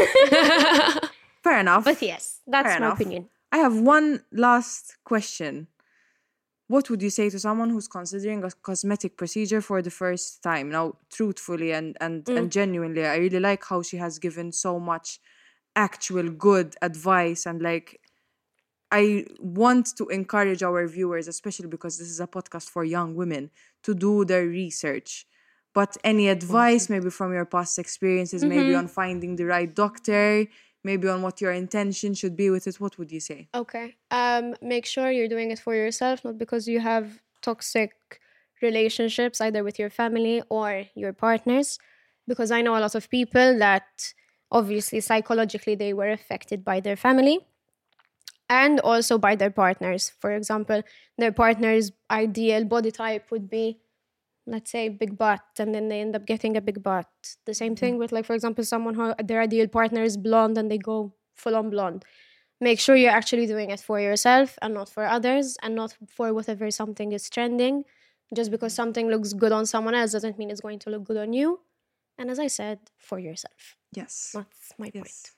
Fair enough. But yes, that's Fair my enough. opinion. I have one last question. What would you say to someone who's considering a cosmetic procedure for the first time? Now, truthfully and, and, Mm. and genuinely, I really like how she has given so much actual good advice. And like, I want to encourage our viewers, especially because this is a podcast for young women, to do their research. But any advice, maybe from your past experiences, maybe Mm-hmm. on finding the right doctor, maybe on what your intention should be with it, what would you say? Okay. Um, make sure you're doing it for yourself, not because you have toxic relationships either with your family or your partners. Because I know a lot of people that obviously psychologically they were affected by their family. and also by their partners. For example, their partner's ideal body type would be, let's say, big butt, and then they end up getting a big butt. The same thing with, like, for example, someone who their ideal partner is blonde and they go full on blonde. Make sure you're actually doing it for yourself and not for others, and not for whatever something is trending. Just because something looks good on someone else doesn't mean it's going to look good on you. And as I said, for yourself. Yes. That's my point. Yes.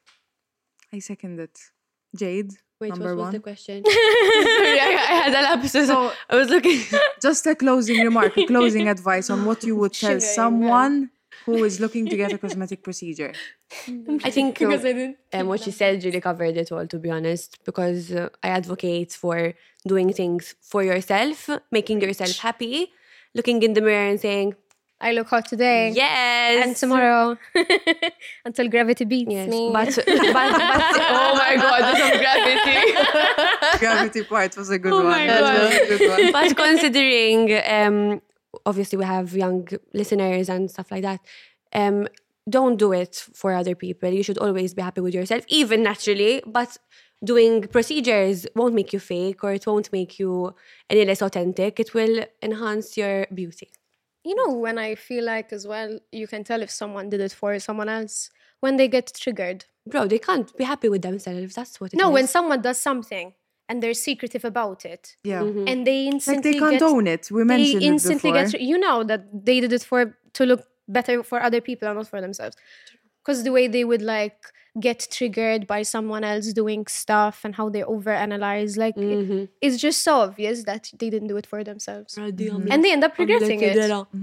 I second it. Jade, Wait, number what was one. the question? Sorry, I, I had a lapse. So- I was looking. Just a closing remark, a closing advice on what you would tell Shivering, someone who is looking to get a cosmetic procedure. I think Because I didn't. um, what she said really covered it all, to be honest, because uh, I advocate for doing things for yourself, making yourself happy, looking in the mirror and saying, I look hot today. yes. And tomorrow. Until gravity beats Yes. me. But, but, but, oh my God, there's some gravity. Gravity part was a good Oh one. my That was God. a good one. But considering, um, obviously, we have young listeners and stuff like that, um, don't do it for other people. You should always be happy with yourself, even naturally. But doing procedures won't make you fake, or it won't make you any less authentic. It will enhance your beauty. You know, when I feel like as well, you can tell if someone did it for someone else when they get triggered. Bro, they can't be happy with themselves. That's what it is. No, when someone does something and they're secretive about it, Yeah. and they Like instantly they can't get, own it. We they mentioned instantly it before. get, tri- you know, that they did it for to look better for other people and not for themselves. Because the way they would like get triggered by someone else doing stuff and how they overanalyze, like it- it's just so obvious that they didn't do it for themselves, and they end up regretting it.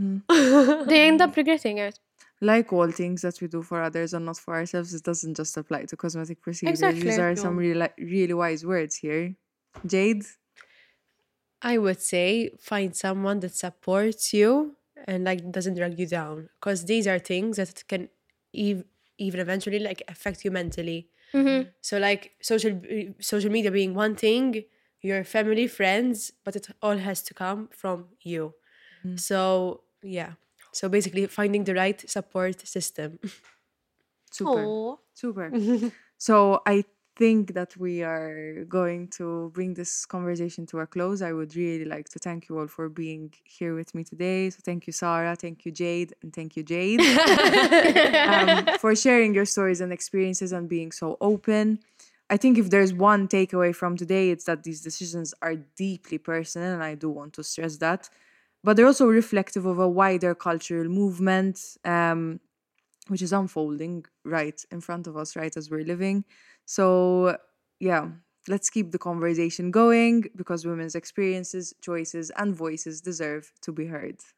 They end up regretting it. Like all things that we do for others and not for ourselves, it doesn't just apply to cosmetic procedures. These Exactly. are some really, really wise words here. Jade? I would say find someone that supports you and like doesn't drag you down, because these are things that can ev- even eventually like affect you mentally. So like social social media being one thing, your family, friends, but it all has to come from you. So yeah. So basically finding the right support system. Super. Aw. Super. So I think that we are going to bring this conversation to a close. I would really like to thank you all for being here with me today. So thank you, Sarah. Thank you, Jade. And thank you, Jade, um, for sharing your stories and experiences and being so open. I think if there's one takeaway from today, it's that these decisions are deeply personal, and I do want to stress that. But they're also reflective of a wider cultural movement, um, which is unfolding right in front of us, right as we're living. So, yeah, let's keep the conversation going, because women's experiences, choices, and voices deserve to be heard.